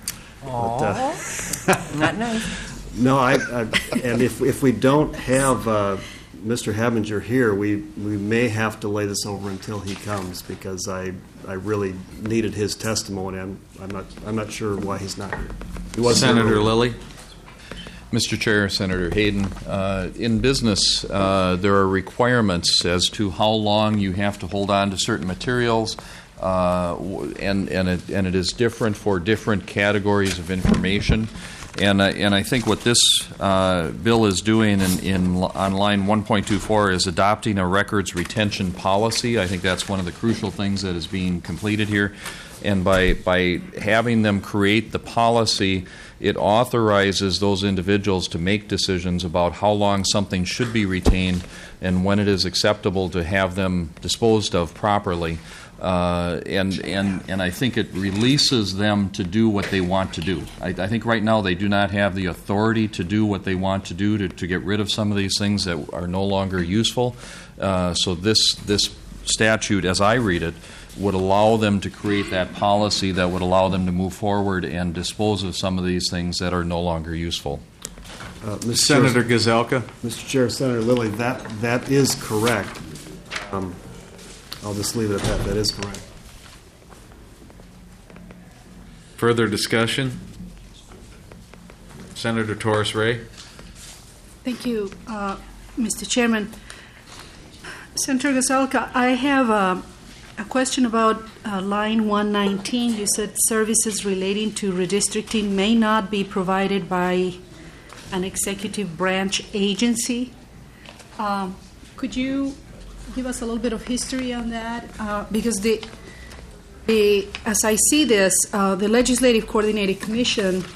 But, not nice. No, and if we don't have Mr. Habinger here, we may have to lay this over until he comes, because I really needed his testimony. I'm not sure why he's not here. Senator Lilly. Mr. Chair, Senator Hayden, in business, there are requirements as to how long you have to hold on to certain materials, and it is different for different categories of information. And I think what this bill is doing on line 1.24 is adopting a records retention policy. I think that's one of the crucial things that is being completed here. And by having them create the policy, it authorizes those individuals to make decisions about how long something should be retained and when it is acceptable to have them disposed of properly. And I think it releases them to do what they want to do. I think right now they do not have the authority to do what they want to do to get rid of some of these things that are no longer useful. So this statute, as I read it, would allow them to create that policy that would allow them to move forward and dispose of some of these things that are no longer useful. Senator Gazelka. Mr. Chair, Senator Lilly, that is correct. I'll just leave it at that. That is correct. Further discussion? Senator Torres Ray. Thank you, Mr. Chairman. Senator Gazelka, I have a question about line 119. You said services relating to redistricting may not be provided by an executive branch agency. Could you give us a little bit of history on that? Because as I see this, the Legislative Coordinating Commission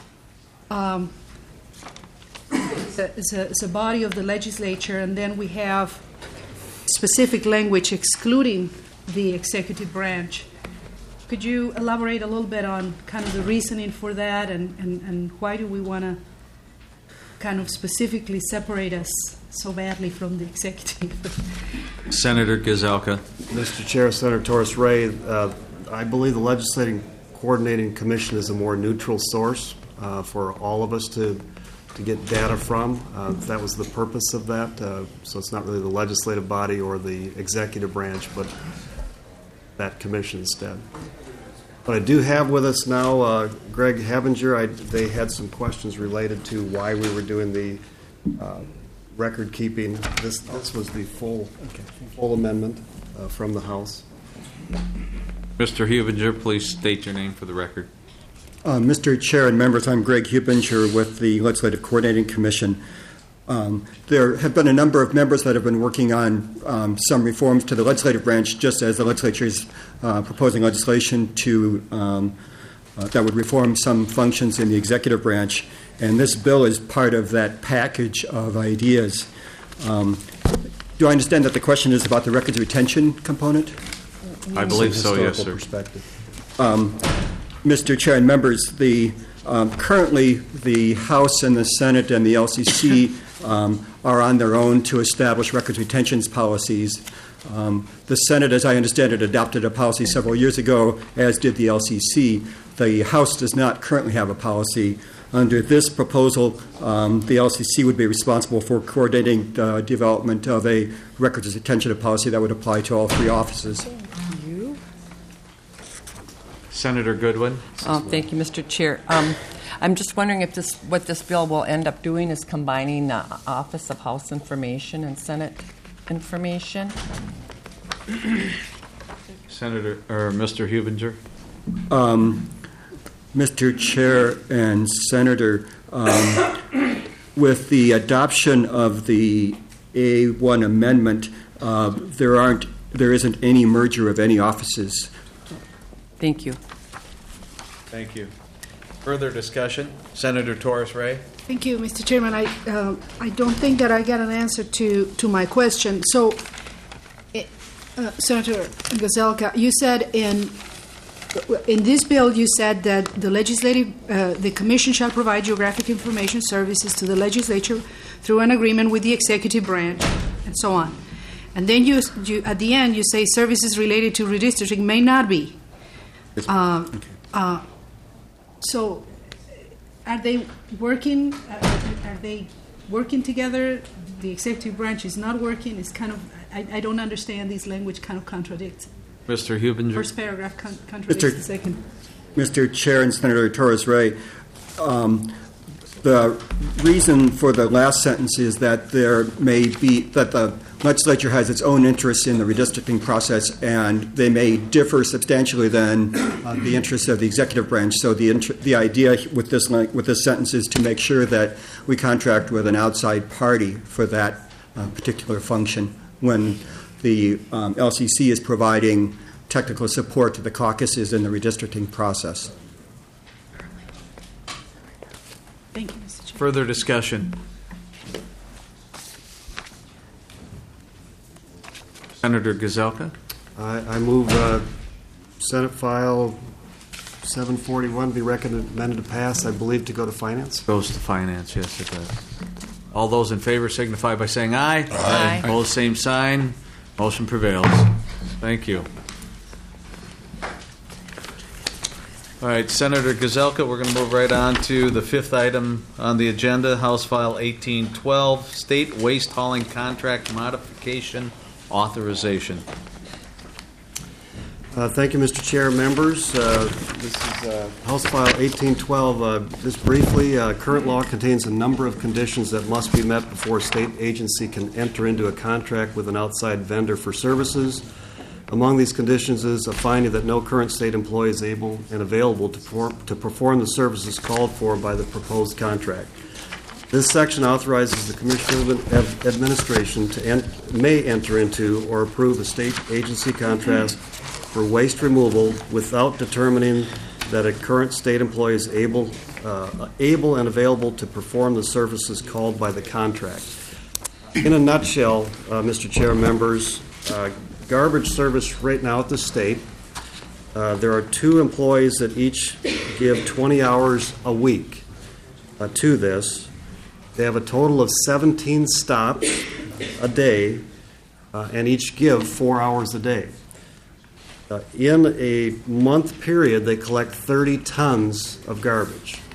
is a body of the legislature, and then we have specific language excluding the executive branch. Could you elaborate a little bit on kind of the reasoning for that, and why do we want to kind of specifically separate us so badly from the executive? Senator Gazelka. Mr. Chair, Senator Torres Ray, I believe the Legislative Coordinating Commission is a more neutral source. for all of us to get data from. That was the purpose of that. So it's not really the legislative body or the executive branch, but that commission instead. But I do have with us now Greg Havinger. They had some questions related to why we were doing the record keeping. This was the full amendment from the House. Mr. Hubinger, please state your name for the record. Mr. Chair and members, I'm Greg Hubinger with the Legislative Coordinating Commission. There have been a number of members that have been working on some reforms to the legislative branch, just as the legislature is proposing legislation to that would reform some functions in the executive branch. And this bill is part of that package of ideas. Do I understand that the question is about the records retention component? I believe so, yes, sir. Perspective. Mr. Chair and members, currently the House and the Senate and the LCC are on their own to establish records retention policies. The Senate, as I understand it, adopted a policy several years ago, as did the LCC. The House does not currently have a policy. Under this proposal, the LCC would be responsible for coordinating the development of a records retention policy that would apply to all three offices. Senator Goodwin. Thank you, Mr. Chair. I'm just wondering if what this bill will end up doing is combining the Office of House Information and Senate Information. Senator or Mr. Hubinger. Mr. Chair and Senator, with the adoption of the A1 amendment, there isn't any merger of any offices. Thank you. Thank you. Further discussion? Senator Torres-Ray. Thank you, Mr. Chairman. I don't think that I got an answer to my question. So, Senator Gazelka, you said in this bill, you said that the Commission shall provide geographic information services to the legislature through an agreement with the executive branch, and so on. And then you at the end, you say services related to redistricting may not be. So, are they working? Are they working together? The executive branch is not working. It's kind of I don't understand. This language kind of contradicts. Mr. Hubinger. First paragraph contradicts the second. Mr. Chair and Senator Torres-Ray, the reason for the last sentence is that there may be that the legislature has its own interests in the redistricting process, and they may differ substantially than the interests of the executive branch. So the idea with this sentence is to make sure that we contract with an outside party for that particular function when the LCC is providing technical support to the caucuses in the redistricting process. Thank you, Mr. Chair. Further discussion? Senator Gazelka. I move Senate File 741 be recommended to pass, I believe, to go to Finance. Goes to Finance, yes, it does. All those in favor signify by saying aye. Aye. Opposed, same sign. Motion prevails. Thank you. All right, Senator Gazelka, we're going to move right on to the fifth item on the agenda, House File 1812, State Waste Hauling Contract Modification Authorization. Thank you, Mr. Chair. Members, this is House File 1812. Just briefly, current law contains a number of conditions that must be met before a state agency can enter into a contract with an outside vendor for services. Among these conditions is a finding that no current state employee is able and available to perform the services called for by the proposed contract. This section authorizes the Commissioner of Administration to may enter into or approve a state agency contract for waste removal without determining that a current state employee is able and available to perform the services called by the contract. In a nutshell, Mr. Chair, members, garbage service right now at the state, there are 2 employees that each give 20 hours a week to this. They have a total of 17 stops a day, and each give 4 hours a day. In a month period, they collect 30 tons of garbage.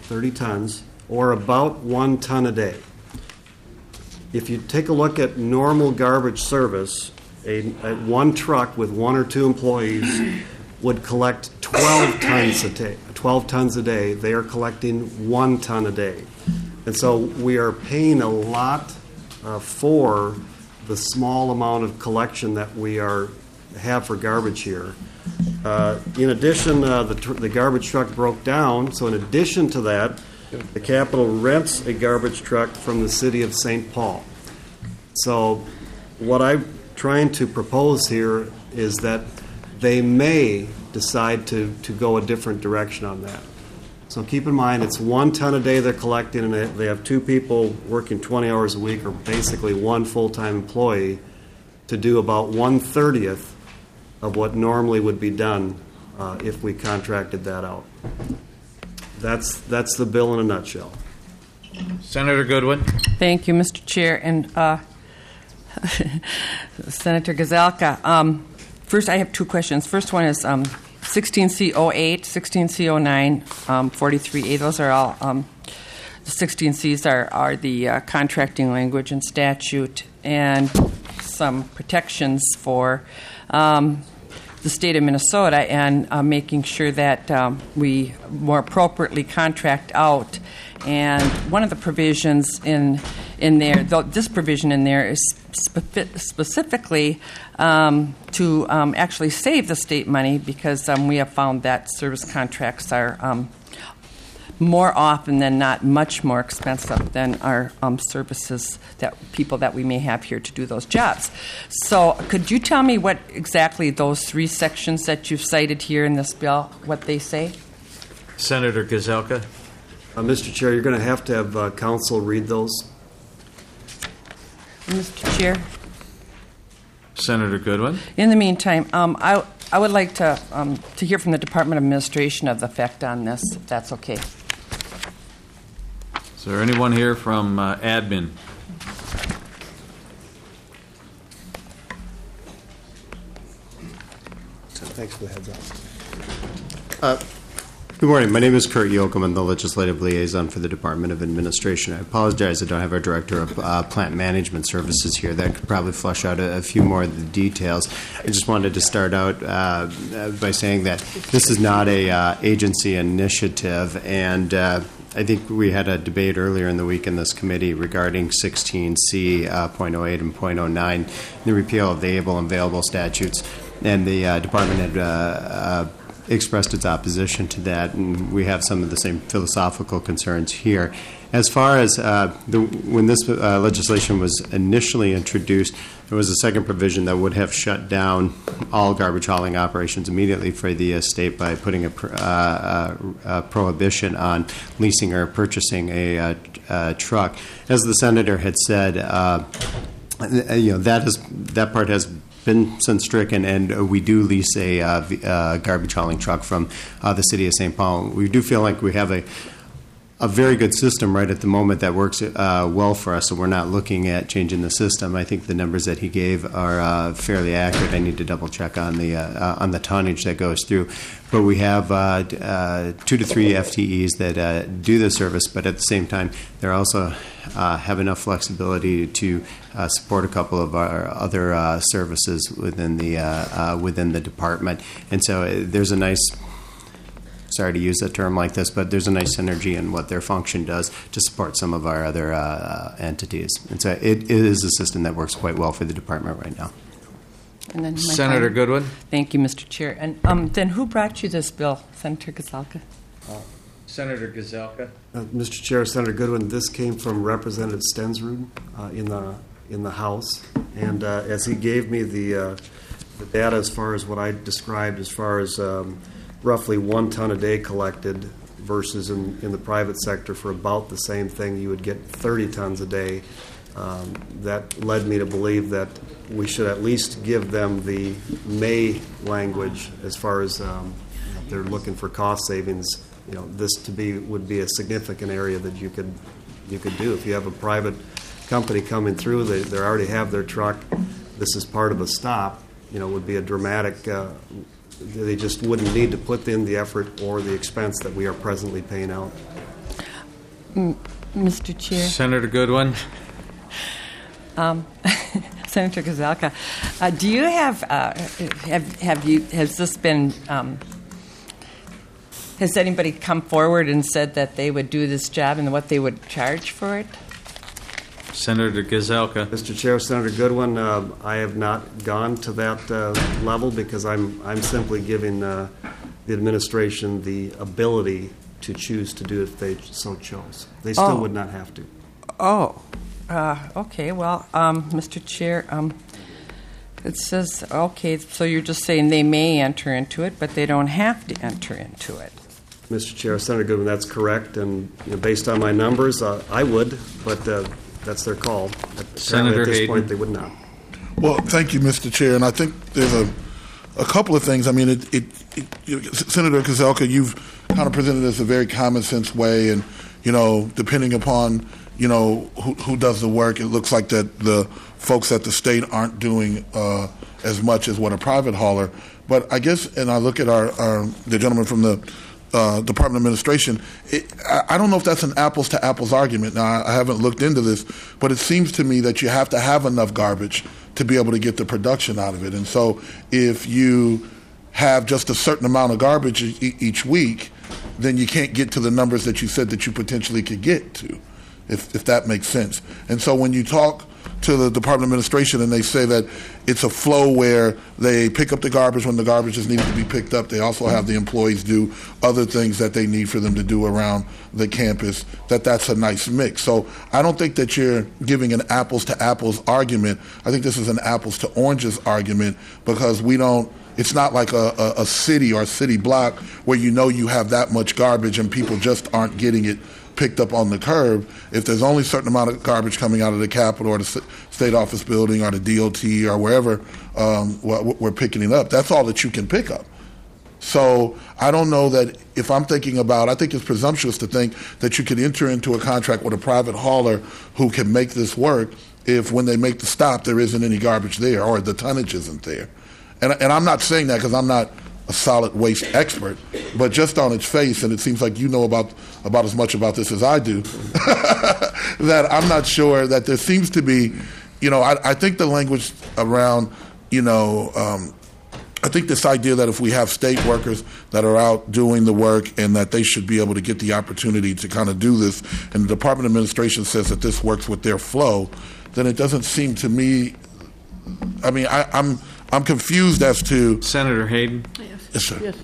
30 tons, or about 1 ton a day. If you take a look at normal garbage service, one truck with 1 or 2 employees would collect 12 tons a day. 12 tons a day. They are collecting 1 ton a day. And so we are paying a lot for the small amount of collection that we have for garbage here. In addition, the garbage truck broke down, so in addition to that, the Capitol rents a garbage truck from the city of St. Paul. So what I'm trying to propose here is that they may decide to go a different direction on that. So keep in mind, it's 1 ton a day they're collecting, and they have 2 people working 20 hours a week, or basically 1 full-time employee, to do about 1/30th of what normally would be done if we contracted that out. That's the bill in a nutshell. Senator Goodwin. Thank you, Mr. Chair. And Senator Gazelka, first I have 2 questions. First one is 16C08, 16C09, 43A. Those are all, the 16Cs are the contracting language and statute, and some protections for the state of Minnesota, and making sure that we more appropriately contract out. And one of the provisions in there, this provision in there is specifically to actually save the state money, because we have found that service contracts are more often than not much more expensive than our services that people that we may have here to do those jobs. So could you tell me what exactly those 3 sections that you've cited here in this bill, what they say? Senator Gazelka. Mr. Chair, you're going to have council read those. Mr. Chair. Senator Goodwin. In the meantime, I would like to hear from the Department of Administration of the effect on this, if that's okay. Is there anyone here from admin? Thanks for the heads up. Good morning. My name is Kurt Yoakum. I'm the Legislative Liaison for the Department of Administration. I apologize I don't have our Director of Plant Management Services here. That could probably flesh out a few more of the details. I just wanted to start out by saying that this is not a agency initiative, and I think we had a debate earlier in the week in this committee regarding 16C, .08 and .09, the repeal of the able and available statutes, and the department had expressed its opposition to that, and we have some of the same philosophical concerns here. As far as when this legislation was initially introduced, there was a second provision that would have shut down all garbage hauling operations immediately for the state by putting a prohibition on leasing or purchasing a truck. As the senator had said, that part has been since stricken, and we do lease a garbage hauling truck from the city of St. Paul. We do feel like we have a very good system right at the moment that works well for us, so we're not looking at changing the system. I think the numbers that he gave are fairly accurate. I need to double check on the tonnage that goes through, but we have 2 to 3 FTEs that do the service, but at the same time they also have enough flexibility to support a couple of our other services within the department. And so there's a nice, sorry to use a term like this, but there's a nice synergy in what their function does to support some of our other entities. And so it is a system that works quite well for the department right now. And then Senator Goodwin. Thank you, Mr. Chair. And then who brought you this bill, Senator Gazelka? Senator Gazelka. Mr. Chair, Senator Goodwin, this came from Representative Stensrud in the House, and as he gave me the data as far as what I described, as far as roughly 1 ton a day collected versus in the private sector for about the same thing, you would get 30 tons a day. That led me to believe that we should at least give them the may language as far as they're looking for cost savings. This would be a significant area that you could do. If you have a private company coming through, they already have their truck. This is part of a stop. Would be a dramatic. They just wouldn't need to put in the effort or the expense that we are presently paying out. Mr. Chair. Senator Goodwin. Senator Gazelka, do you have has this been, has anybody come forward and said that they would do this job and what they would charge for it? Senator Gazelka. Mr. Chair, Senator Goodwin, I have not gone to that level because I'm simply giving the administration the ability to choose to do it if they so chose. They still would not have to. Oh. Okay, well, Mr. Chair, it says, okay, so you're just saying they may enter into it, but they don't have to enter into it. Mr. Chair, Senator Goodwin, that's correct, and based on my numbers, I would, but that's their call. Senator at this Hayden. point, they would not. Well, thank you, Mr. Chair, and I think there's a couple of things. I mean, Senator Gazelka, you've kind of presented this a very common sense way, and depending upon who does the work, it looks like that the folks at the state aren't doing as much as what a private hauler. But I guess, and I look at the gentleman from the Department of Administration, I don't know if that's an apples to apples argument. Now, I haven't looked into this, but it seems to me that you have to have enough garbage to be able to get the production out of it. And so if you have just a certain amount of garbage each week, then you can't get to the numbers that you said that you potentially could get to. If that makes sense. And so when you talk to the Department of Administration and they say that it's a flow where they pick up the garbage when the garbage is needed to be picked up, they also have the employees do other things that they need for them to do around the campus, that's a nice mix. So I don't think that you're giving an apples to apples argument. I think this is an apples to oranges argument because it's not like a city or a city block where you have that much garbage and people just aren't getting it picked up on the curb. If there's only a certain amount of garbage coming out of the Capitol or the state office building or the DOT or wherever we're picking it up, that's all that you can pick up. So I don't know that if I'm thinking about, I think it's presumptuous to think that you could enter into a contract with a private hauler who can make this work if when they make the stop there isn't any garbage there or the tonnage isn't there. And I'm not saying that because I'm not a solid waste expert, but just on its face, and it seems like you know about as much about this as I do, that I'm not sure that there seems to be, I think the language around, I think this idea that if we have state workers that are out doing the work and that they should be able to get the opportunity to kind of do this, and the Department of Administration says that this works with their flow, then it doesn't seem to me, I'm confused as to... Senator Hayden? Yes, sir. Yes.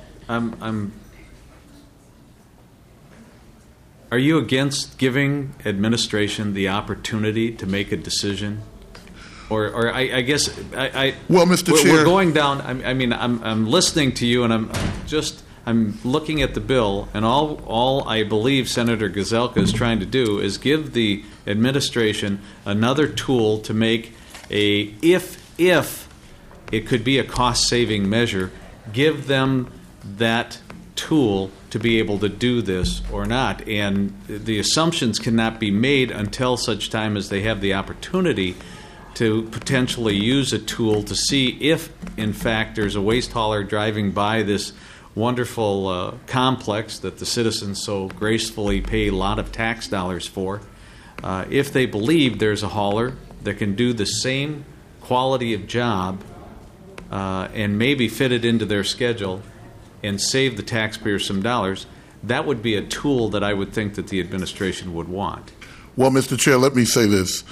Are you against giving administration the opportunity to make a decision? Or I guess well, Mr. Chair, we're going down. I'm listening to you, and I'm looking at the bill, and all I believe Senator Gazelka is trying to do is give the administration another tool to make if it could be a cost-saving measure, give them that tool to be able to do this or not. And the assumptions cannot be made until such time as they have the opportunity to potentially use a tool to see if, in fact, there's a waste hauler driving by this wonderful complex that the citizens so gracefully pay a lot of tax dollars for. If they believe there's a hauler that can do the same quality of job and maybe fit it into their schedule and save the taxpayers some dollars, that would be a tool that I would think that the administration would want. Well, Mr. Chair, let me say this.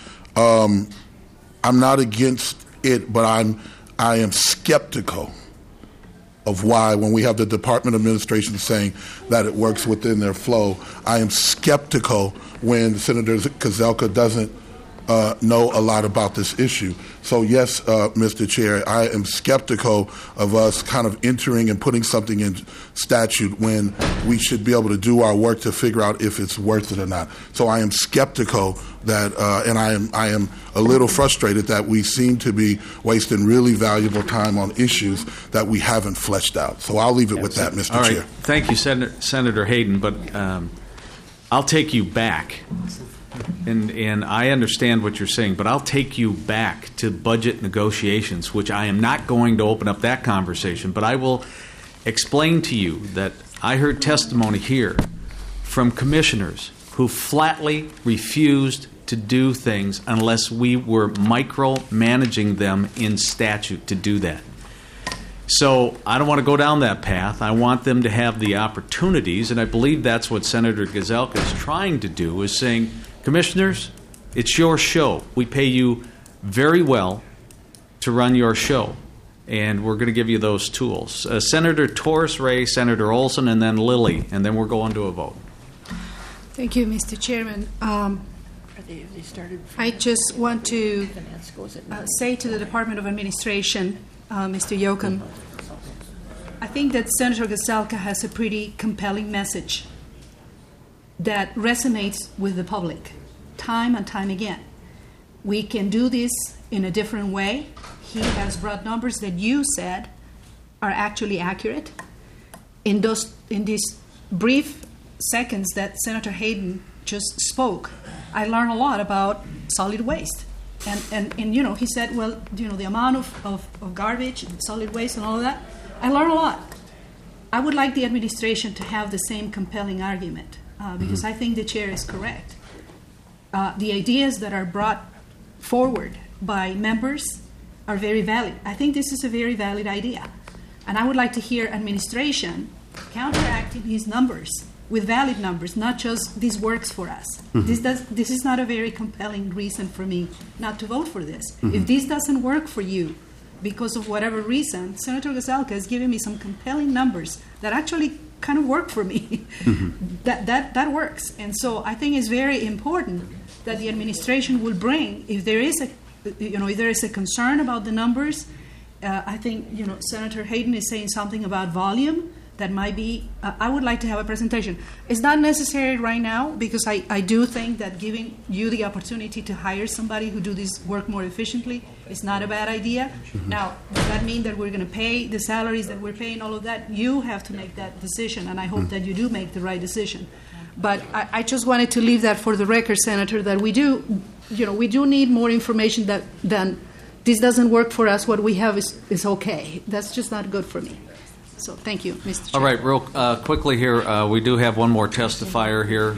I'm not against it, but I am skeptical of why, when we have the Department of Administration saying that it works within their flow, I am skeptical when Senator Gazelka doesn't know a lot about this issue. So yes, Mr. Chair, I am skeptical of us kind of entering and putting something in statute when we should be able to do our work to figure out if it's worth it or not. So I am skeptical that, and I am a little frustrated that we seem to be wasting really valuable time on issues that we haven't fleshed out. So I'll leave it with that, Mr. All right. Chair. Thank you, Senator Hayden, but I'll take you back. And I understand what you're saying, but I'll take you back to budget negotiations, which I am not going to open up that conversation, but I will explain to you that I heard testimony here from commissioners who flatly refused to do things unless we were micromanaging them in statute to do that. So I don't want to go down that path. I want them to have the opportunities, and I believe that's what Senator Gazelka is trying to do, is saying, Commissioners, it's your show. We pay you very well to run your show, and we're going to give you those tools. Senator Torres Ray, Senator Olson, and then Lilly, and then we're going to a vote. Thank you, Mr. Chairman. I just want to say to the Department of Administration, Mr. Yoakum, I think that Senator Gazelka has a pretty compelling message that resonates with the public time and time again. We can do this in a different way. He has brought numbers that you said are actually accurate. In these brief seconds that Senator Hayden just spoke, I learned a lot about solid waste. And you know, he said, well, you know, the amount of garbage and solid waste and all of that, I learned a lot. I would like the administration to have the same compelling argument because I think the chair is correct. The ideas that are brought forward by members are very valid. I think this is a very valid idea. And I would like to hear administration counteracting these numbers with valid numbers, not just this works for us. This is not a very compelling reason for me not to vote for this. If this doesn't work for you because of whatever reason, Senator Gazelka is giving me some compelling numbers that actually kind of work for me. That works. And so I think it's very important that the administration will bring, if there is a concern about the numbers, I think Senator Hayden is saying something about volume. That might be, I would like to have a presentation. It's not necessary right now because I do think that giving you the opportunity to hire somebody who do this work more efficiently is not a bad idea. Now, does that mean that we're going to pay the salaries that we're paying, all of that? You have to make that decision, and I hope that you do make the right decision. But I just wanted to leave that for the record, Senator, that we do need more information than this doesn't work for us, what we have is okay. That's just not good for me. So thank you, Mr. Chair. All right, real quickly here, we do have one more testifier here.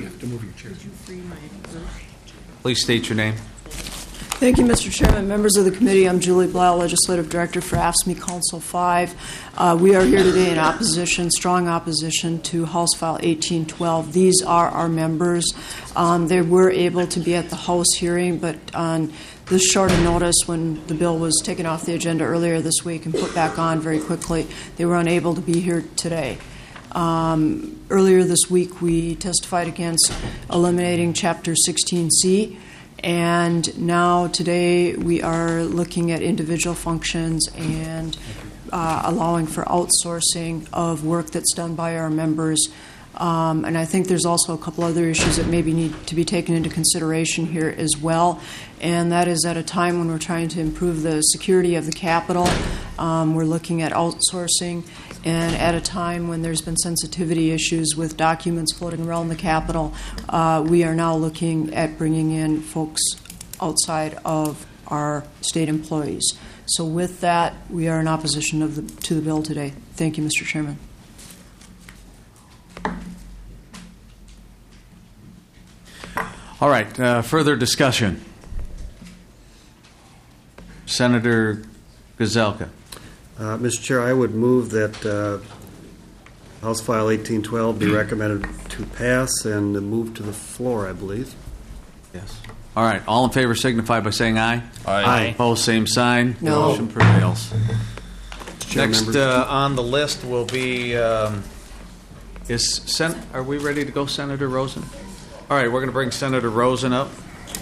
Please state your name. Thank you, Mr. Chairman. Members of the committee, I'm Julie Blau, Legislative Director for AFSCME Council 5. We are here today in opposition, strong opposition to House File 1812. These are our members. They were able to be at the House hearing, but on this short notice, when the bill was taken off the agenda earlier this week and put back on very quickly, they were unable to be here today. Earlier this week, we testified against eliminating Chapter 16C, and now today we are looking at individual functions and allowing for outsourcing of work that's done by our members. And I think there's also a couple other issues that maybe need to be taken into consideration here as well. And that is at a time when we're trying to improve the security of the Capitol. We're looking at outsourcing. And at a time when there's been sensitivity issues with documents floating around the Capitol, we are now looking at bringing in folks outside of our state employees. So with that, we are in opposition to the bill today. Thank you, Mr. Chairman. All right, further discussion. Senator Gazelka. Mr. Chair, I would move that House File 1812 be recommended to pass and move to the floor, I believe. Yes. All right, all in favor signify by saying aye. Aye. Opposed, same sign. No. Motion prevails. Chair, Next members. on the list will be, are we ready to go, Senator Rosen? All right, we're going to bring Senator Rosen up.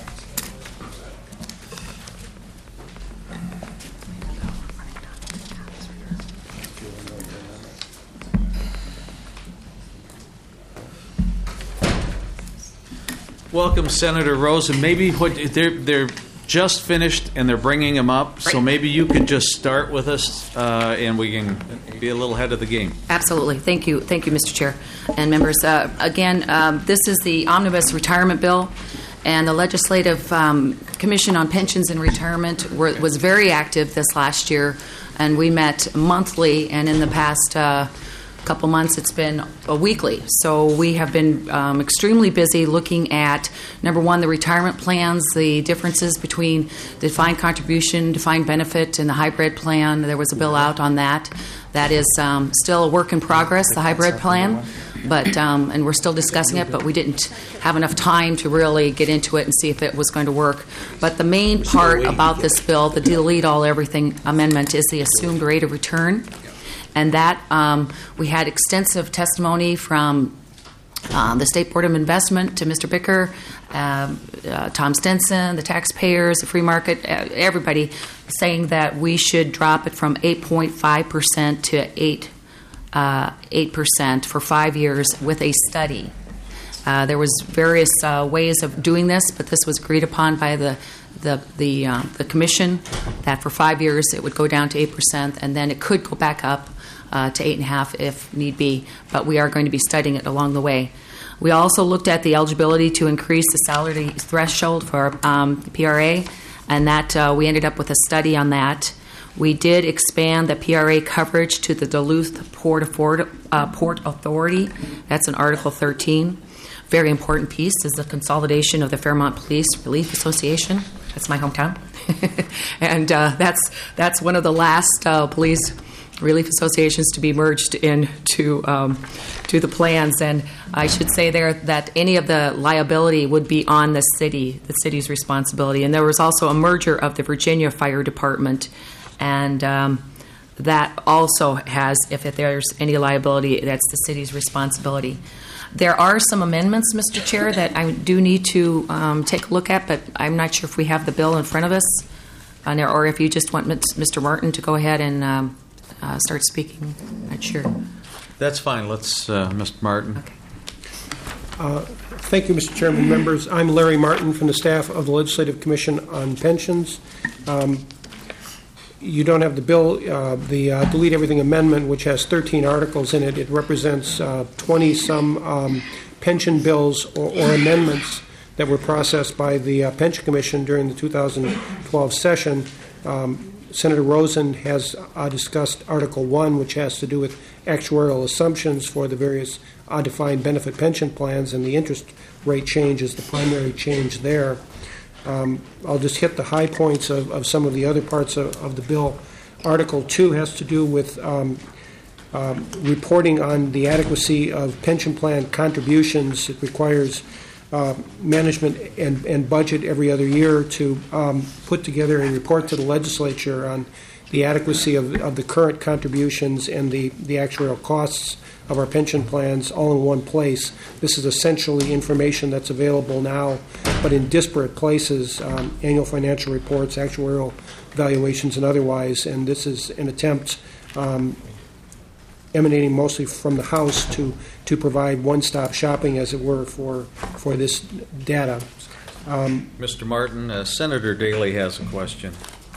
Welcome, Senator Rosen. Maybe they're just finished and they're bringing him up, so maybe you could just start with us and we can be a little ahead of the game. Absolutely. Thank you, Mr. Chair and members. Again, this is the Omnibus Retirement Bill, and the Legislative Commission on Pensions and Retirement was very active this last year, and we met monthly, and in the past couple months it's been weekly. So we have been extremely busy looking at, number one, the retirement plans, the differences between defined contribution, defined benefit, and the hybrid plan. There was a bill out on that. That is still a work in progress, the hybrid plan, but and we're still discussing it, but we didn't have enough time to really get into it and see if it was going to work. But the main part about this bill, the delete all everything amendment, is the assumed rate of return. And that we had extensive testimony from the State Board of Investment to Mr. Bicker, Tom Stinson, the taxpayers, the free market, everybody saying that we should drop it from 8.5% to 8% for 5 years with a study. There was various ways of doing this, but this was agreed upon by the commission that for 5 years it would go down to 8%, and then it could go back up to 8.5% if need be. But we are going to be studying it along the way. We also looked at the eligibility to increase the salary threshold for PRA, and that we ended up with a study on that. We did expand the PRA coverage to the Duluth Port Authority. That's in Article 13. Very important piece is the consolidation of the Fairmont Police Relief Association. That's my hometown. And that's one of the last police relief associations to be merged into to the plans. And I should say there that any of the liability would be on the city's responsibility. And there was also a merger of the Virginia Fire Department, and that also has, if there's any liability, that's the city's responsibility. There are some amendments, Mr. Chair, that I do need to take a look at, but I'm not sure if we have the bill in front of us, or if you just want Mr. Martin to go ahead and start speaking. I'm not sure. That's fine. Let's, Mr. Martin. Okay. Thank you, Mr. Chairman. Members, I'm Larry Martin from the staff of the Legislative Commission on Pensions. You don't have the bill, the Delete Everything Amendment, which has 13 articles in it. It represents 20-some pension bills or amendments that were processed by the Pension Commission during the 2012 session. Senator Rosen has discussed Article 1, which has to do with actuarial assumptions for the various defined benefit pension plans, and the interest rate change is the primary change there. I'll just hit the high points of some of the other parts of the bill. Article 2 has to do with reporting on the adequacy of pension plan contributions. It requires management and budget every other year to put together and report to the legislature on the adequacy of the current contributions and the actuarial costs of our pension plans all in one place. This is essentially information that's available now, but in disparate places, annual financial reports, actuarial valuations, and otherwise, and this is an attempt emanating mostly from the House to provide one-stop shopping, as it were, for this data. Mr. Martin, Senator Daley has a question.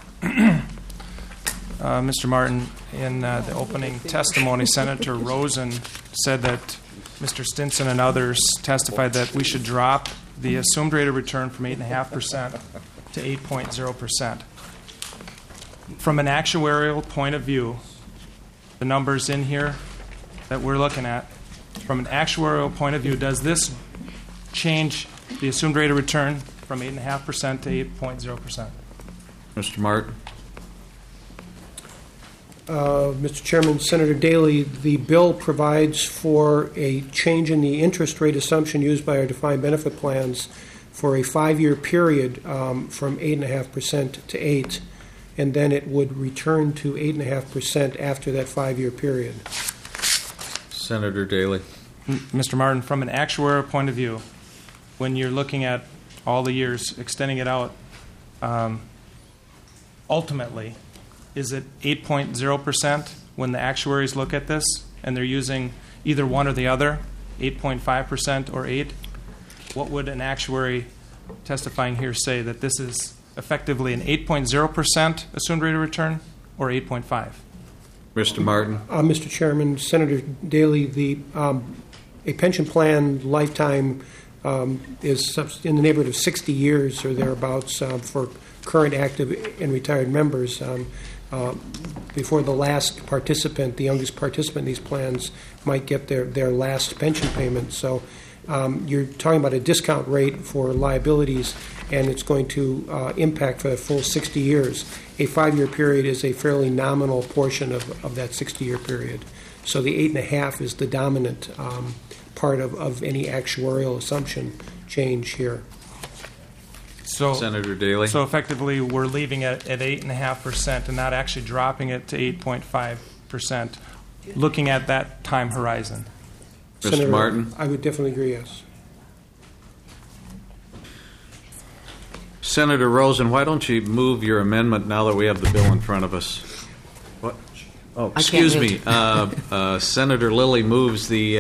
Mr. Martin, in the opening testimony, Senator Rosen said that Mr. Stinson and others testified that we should drop the assumed rate of return from 8.5% to 8.0%. From an actuarial point of view, the numbers in here that we're looking at, from an actuarial point of view, does this change the assumed rate of return from 8.5% to 8.0%? Mr. Martin. Mr. Chairman, Senator Daley, the bill provides for a change in the interest rate assumption used by our defined benefit plans for a 5-year period from 8.5% to 8%, and then it would return to 8.5% after that 5-year period. Senator Daley. Mr. Martin, from an actuarial point of view, when you're looking at all the years, extending it out, ultimately, is it 8.0% when the actuaries look at this and they're using either one or the other, 8.5% or 8%? What would an actuary testifying here say, that this is effectively an 8.0% assumed rate of return or 8.5%? Mr. Martin. Mr. Chairman, Senator Daley, a pension plan lifetime is in the neighborhood of 60 years or thereabouts for current active and retired members. before the last participant, the youngest participant in these plans, might get their last pension payment. So you're talking about a discount rate for liabilities, and it's going to impact for the full 60 years. A 5-year period is a fairly nominal portion of that 60-year period. So the 8.5 is the dominant part of any actuarial assumption change here. So, Senator Daley. So effectively, we're leaving it at 8.5% and not actually dropping it to 8.5%, looking at that time horizon. Mr. Senator, Martin? I would definitely agree, yes. Senator Rosen, why don't you move your amendment now that we have the bill in front of us? What? Oh, excuse me. Senator Lilly moves the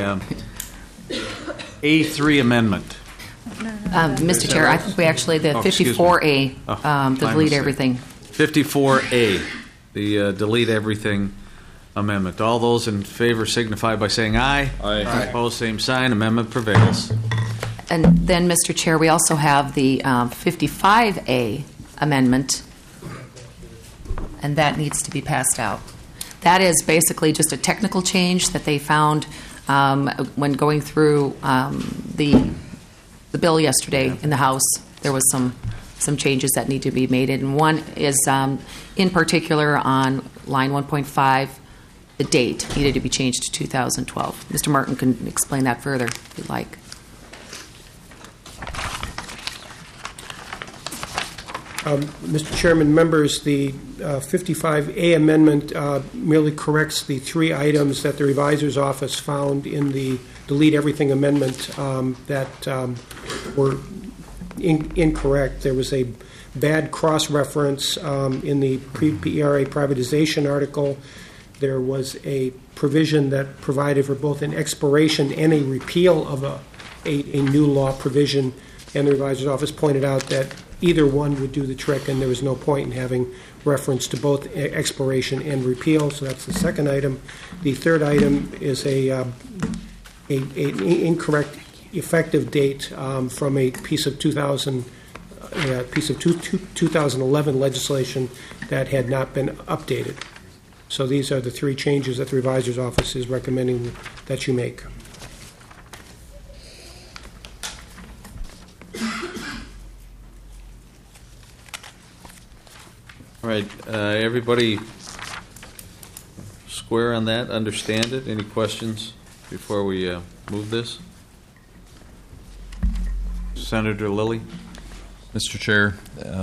A3 amendment. Mr. Chair, I think we actually, the 54A, delete everything. 54A, the delete everything amendment. All those in favor signify by saying aye. Aye. Opposed, same sign. Amendment prevails. And then, Mr. Chair, we also have the 55A amendment, and that needs to be passed out. That is basically just a technical change that they found when going through the bill yesterday in the House. There was some changes that need to be made, and one is in particular on line 1.5, the date needed to be changed to 2012. Mr. Martin can explain that further if you'd like. Mr. Chairman, members, the 55A amendment merely corrects the 3 items that the revisor's office found in the delete everything amendment that were incorrect. There was a bad cross-reference in the pre-PRA privatization article. There was a provision that provided for both an expiration and a repeal of a new law provision, and the revisor's office pointed out that either one would do the trick, and there was no point in having reference to both expiration and repeal. So that's the second item. The third item is an incorrect effective date from a piece of 2011 legislation that had not been updated. So these are the 3 changes that the revisor's office is recommending that you make. All right, everybody square on that, understand it? Any questions before we move this? Senator Lilly? Mr. Chair,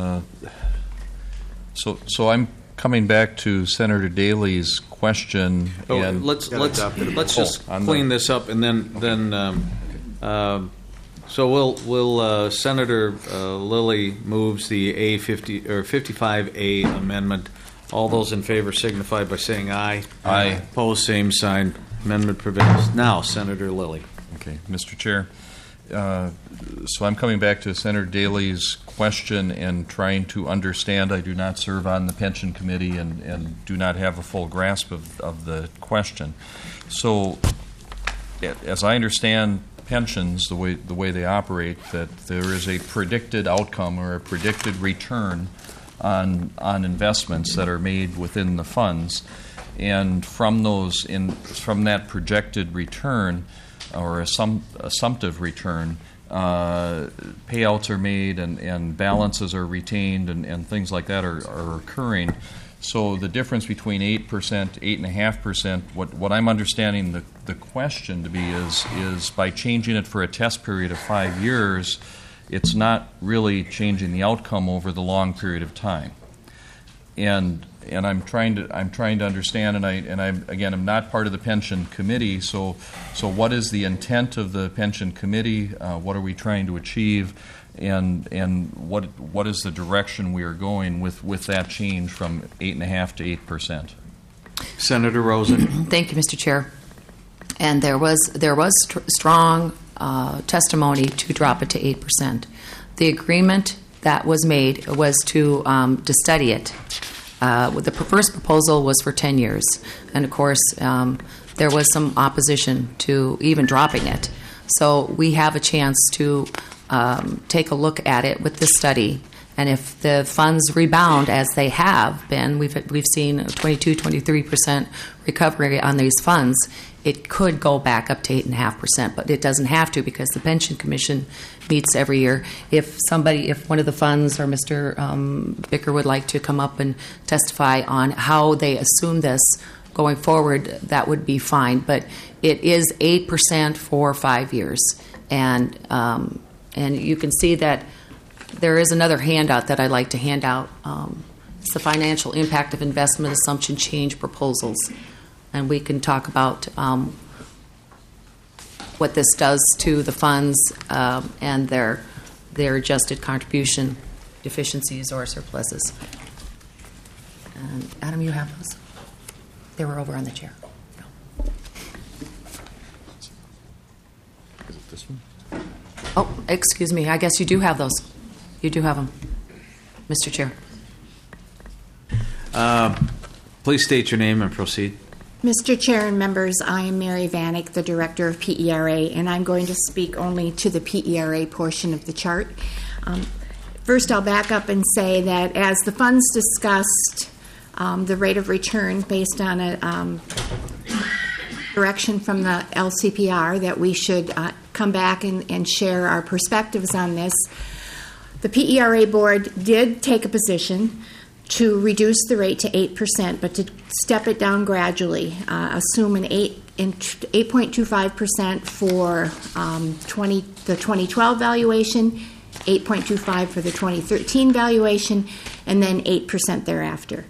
so I'm coming back to Senator Daley's question. And let's just clean this up, and then so we'll Senator Lilly moves the A50 or 55A amendment. All those in favor signify by saying aye. Aye. Opposed, same sign. Amendment prevails. Now, Senator Lilly. Okay, Mr. Chair. So I'm coming back to Senator Daley's question and trying to understand. I do not serve on the pension committee and do not have a full grasp of the question. So, as I understand pensions, the way they operate, that there is a predicted outcome or a predicted return on investments that are made within the funds, and from that projected return or assumptive return, payouts are made and balances are retained and things like that are occurring. So the difference between 8%, 8.5%, what I'm understanding the question to be is by changing it for a test period of 5 years, it's not really changing the outcome over the long period of time. And I'm trying to understand, and I'm not part of the pension committee. So what is the intent of the pension committee? What are we trying to achieve? And what is the direction we are going with that change from 8.5% to 8%? Senator Rosen. Thank you, Mr. Chair. And there was strong testimony to drop it to 8%. The agreement that was made was to study it. The first proposal was for 10 years, and of course there was some opposition to even dropping it. So we have a chance to take a look at it with this study And if the funds rebound, as they have been, we've seen 22, 23% recovery on these funds, it could go back up to 8.5%, but it doesn't have to because the Pension Commission meets every year. If one of the funds or Mr. Bicker would like to come up and testify on how they assume this going forward, that would be fine. But it is 8% for 5 years. And you can see that there is another handout that I'd like to hand out. It's the financial impact of investment assumption change proposals. And we can talk about what this does to the funds and their adjusted contribution deficiencies or surpluses. And Adam, you have those? They were over on the chair. Is it this one? Oh, excuse me. I guess you do have those. You do have them, Mr. Chair. Please state your name and proceed. Mr. Chair and members, I am Mary Vanek, the Director of PERA, and I'm going to speak only to the PERA portion of the chart. First, I'll back up and say that as the funds discussed, the rate of return based on a direction from the LCPR that we should come back and share our perspectives on this. The PERA board did take a position to reduce the rate to 8%, but to step it down gradually, assume an 8.25% for the 2012 valuation, 8.25 for the 2013 valuation, and then 8% thereafter.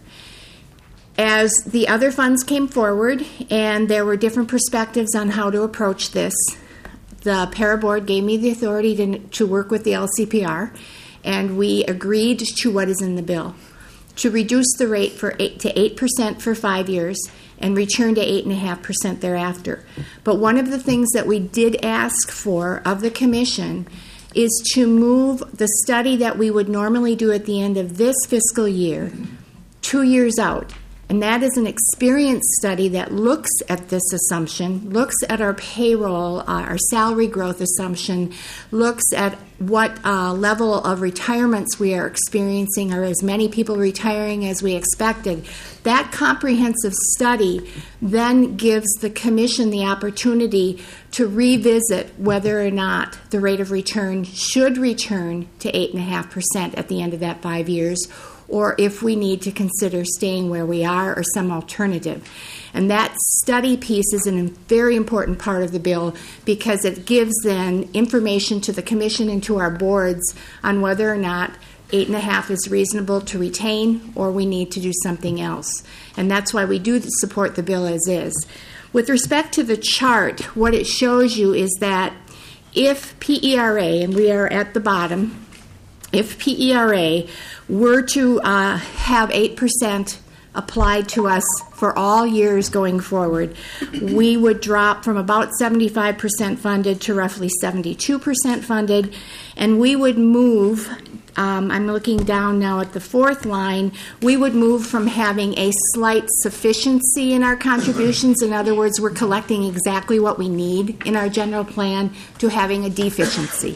As the other funds came forward and there were different perspectives on how to approach this, the PERA board gave me the authority to work with the LCPR, and we agreed to what is in the bill, to reduce the rate to 8% for 5 years and return to 8.5% thereafter. But one of the things that we did ask for of the Commission is to move the study that we would normally do at the end of this fiscal year 2 years out. And that is an experience study that looks at this assumption, looks at our payroll, our salary growth assumption, looks at what level of retirements we are experiencing, or as many people retiring as we expected. That comprehensive study then gives the Commission the opportunity to revisit whether or not the rate of return should return to 8.5% at the end of that 5 years, or if we need to consider staying where we are or some alternative. And that study piece is a very important part of the bill because it gives then information to the Commission and to our boards on whether or not 8.5 is reasonable to retain or we need to do something else. And that's why we do support the bill as is. With respect to the chart, what it shows you is that if PERA, and we are at the bottom, if PERA were to have 8% applied to us for all years going forward, we would drop from about 75% funded to roughly 72% funded, and we would move, I'm looking down now at the fourth line, we would move from having a slight sufficiency in our contributions, in other words, we're collecting exactly what we need in our general plan, to having a deficiency.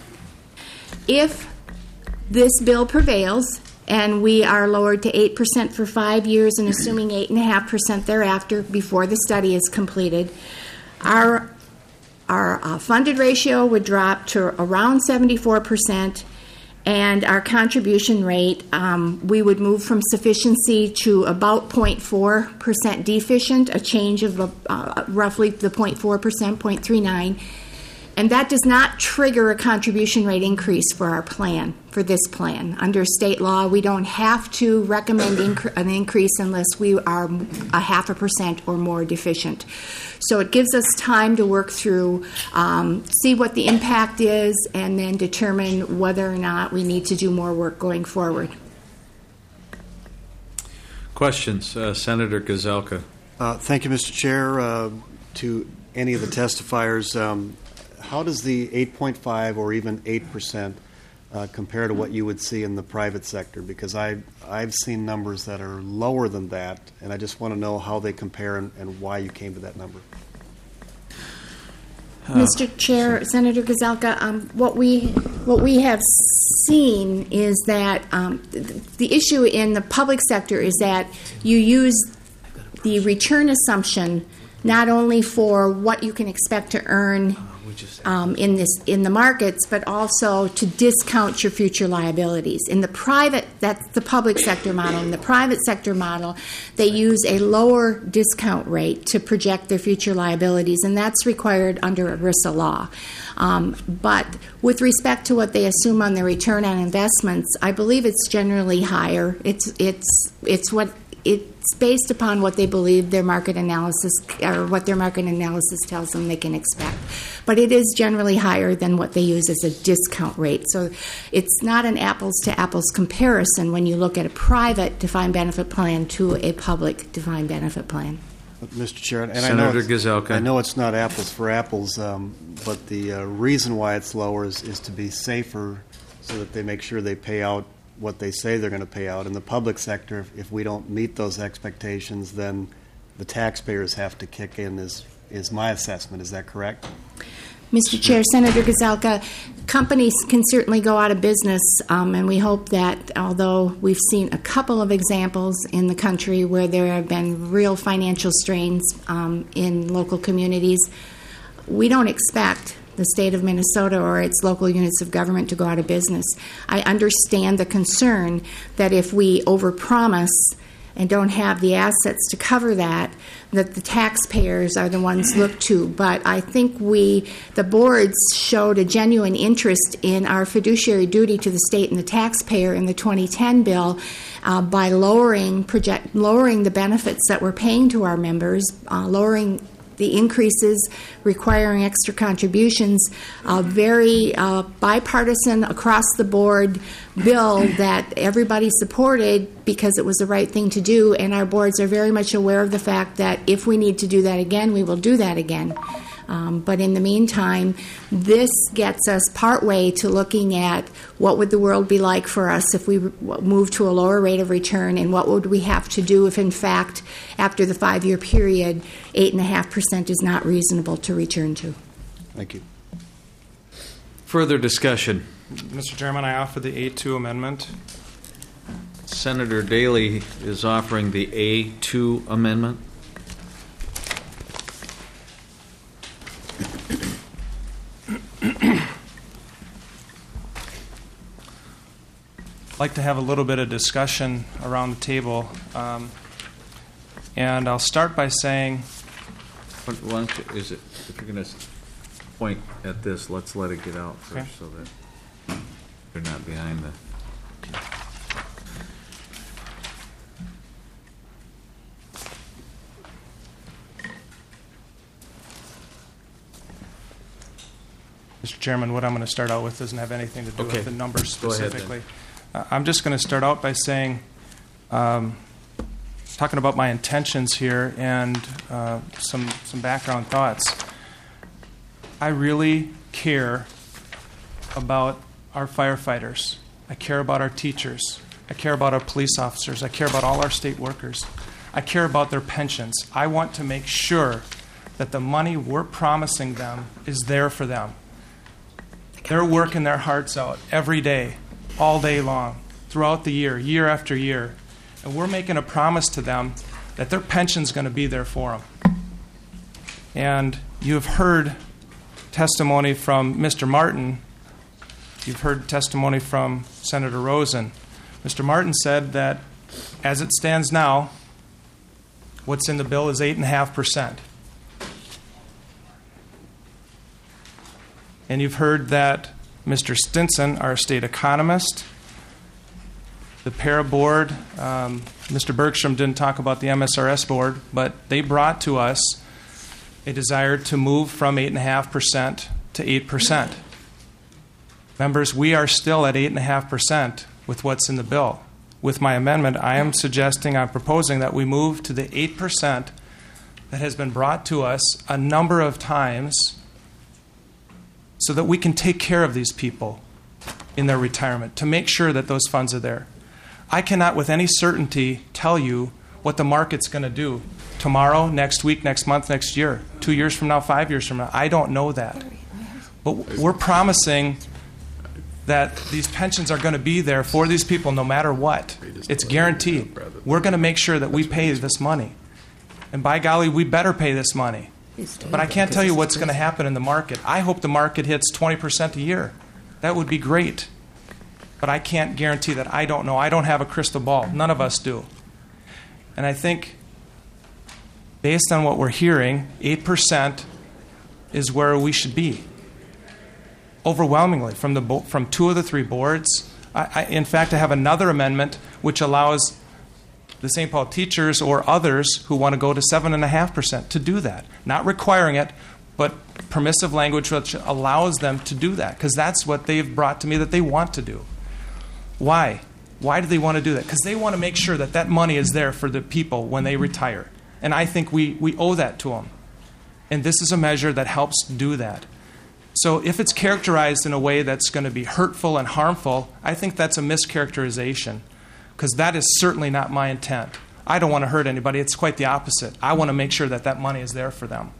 If this bill prevails and we are lowered to 8% for 5 years and assuming 8.5% thereafter before the study is completed, our funded ratio would drop to around 74%, and our contribution rate, we would move from sufficiency to about 0.4% deficient, a change of roughly the 0.4%, 0.39. And that does not trigger a contribution rate increase for our plan, for this plan. Under state law, we don't have to recommend an increase unless we are 0.5% or more deficient. So it gives us time to work through, see what the impact is, and then determine whether or not we need to do more work going forward. Questions? Senator Gazelka. Thank you, Mr. Chair. To any of the testifiers, how does the 8.5 or even 8% compare to what you would see in the private sector? Because I've seen numbers that are lower than that, and I just want to know how they compare and why you came to that number. Mr. Chair, Senator Gazelka, what we have seen is that the issue in the public sector is that you use the return assumption not only for what you can expect to earn in the markets, but also to discount your future liabilities. In the private, that's the public sector model. In the private sector model, they use a lower discount rate to project their future liabilities, and that's required under ERISA law. But with respect to what they assume on their return on investments, I believe it's generally higher. It's based upon what they believe their market analysis, or what their market analysis tells them they can expect. But it is generally higher than what they use as a discount rate. So it's not an apples-to-apples comparison when you look at a private defined benefit plan to a public defined benefit plan. Mr. Chair, and Senator Gazelka. I know it's not apples for apples, but the reason why it's lower is to be safer, so that they make sure they pay out what they say they're going to pay out. In the public sector, if we don't meet those expectations, then the taxpayers have to kick in, is my assessment. Is that correct? Mr. Chair, Senator Gazelka, companies can certainly go out of business, and we hope that, although we've seen a couple of examples in the country where there have been real financial strains in local communities, we don't expect the state of Minnesota or its local units of government to go out of business. I understand the concern that if we overpromise and don't have the assets to cover that the taxpayers are the ones looked to. But I think the boards showed a genuine interest in our fiduciary duty to the state and the taxpayer in the 2010 bill by lowering the benefits that we're paying to our members, lowering the increases, requiring extra contributions, a very bipartisan, across-the-board bill that everybody supported because it was the right thing to do, and our boards are very much aware of the fact that if we need to do that again, we will do that again. But in the meantime, this gets us partway to looking at what would the world be like for us if we move to a lower rate of return, and what would we have to do if, in fact, after the 5-year period, 8.5% is not reasonable to return to. Thank you. Further discussion. Mr. Chairman, I offer the A2 amendment. Senator Daley is offering the A2 amendment. I'd like to have a little bit of discussion around the table, and I'll start by saying, why don't you, if you're going to point at this, let's let it get out first, okay, so that they're not behind the. Mr. Chairman, what I'm going to start out with doesn't have anything to do with the numbers specifically. Go ahead, I'm just going to start out by saying, talking about my intentions here and some background thoughts. I really care about our firefighters. I care about our teachers. I care about our police officers. I care about all our state workers. I care about their pensions. I want to make sure that the money we're promising them is there for them. They're working their hearts out every day, all day long, throughout the year, year after year. And we're making a promise to them that their pension's going to be there for them. And you have heard testimony from Mr. Martin. You've heard testimony from Senator Rosen. Mr. Martin said that as it stands now, what's in the bill is 8.5%. And you've heard that Mr. Stinson, our state economist, the PARA board, Mr. Bergstrom didn't talk about the MSRS board, but they brought to us a desire to move from 8.5% to 8%. Members, we are still at 8.5% with what's in the bill. With my amendment, I'm proposing that we move to the 8% that has been brought to us a number of times so that we can take care of these people in their retirement, to make sure that those funds are there. I cannot with any certainty tell you what the market's going to do tomorrow, next week, next month, next year. 2 years from now, 5 years from now? I don't know that. But we're promising that these pensions are going to be there for these people no matter what. It's guaranteed. We're going to make sure that we pay this money. And by golly, we better pay this money. But I can't tell you what's going to happen in the market. I hope the market hits 20% a year. That would be great. But I can't guarantee that. I don't know. I don't have a crystal ball. None of us do. And I think based on what we're hearing, 8% is where we should be. Overwhelmingly, from 2 of the 3 boards. In fact, I have another amendment which allows the St. Paul teachers or others who want to go to 7.5% to do that. Not requiring it, but permissive language which allows them to do that, because that's what they've brought to me that they want to do. Why? Why do they want to do that? Because they want to make sure that that money is there for the people when they retire. And I think we owe that to them. And this is a measure that helps do that. So if it's characterized in a way that's going to be hurtful and harmful, I think that's a mischaracterization, because that is certainly not my intent. I don't want to hurt anybody. It's quite the opposite. I want to make sure that that money is there for them.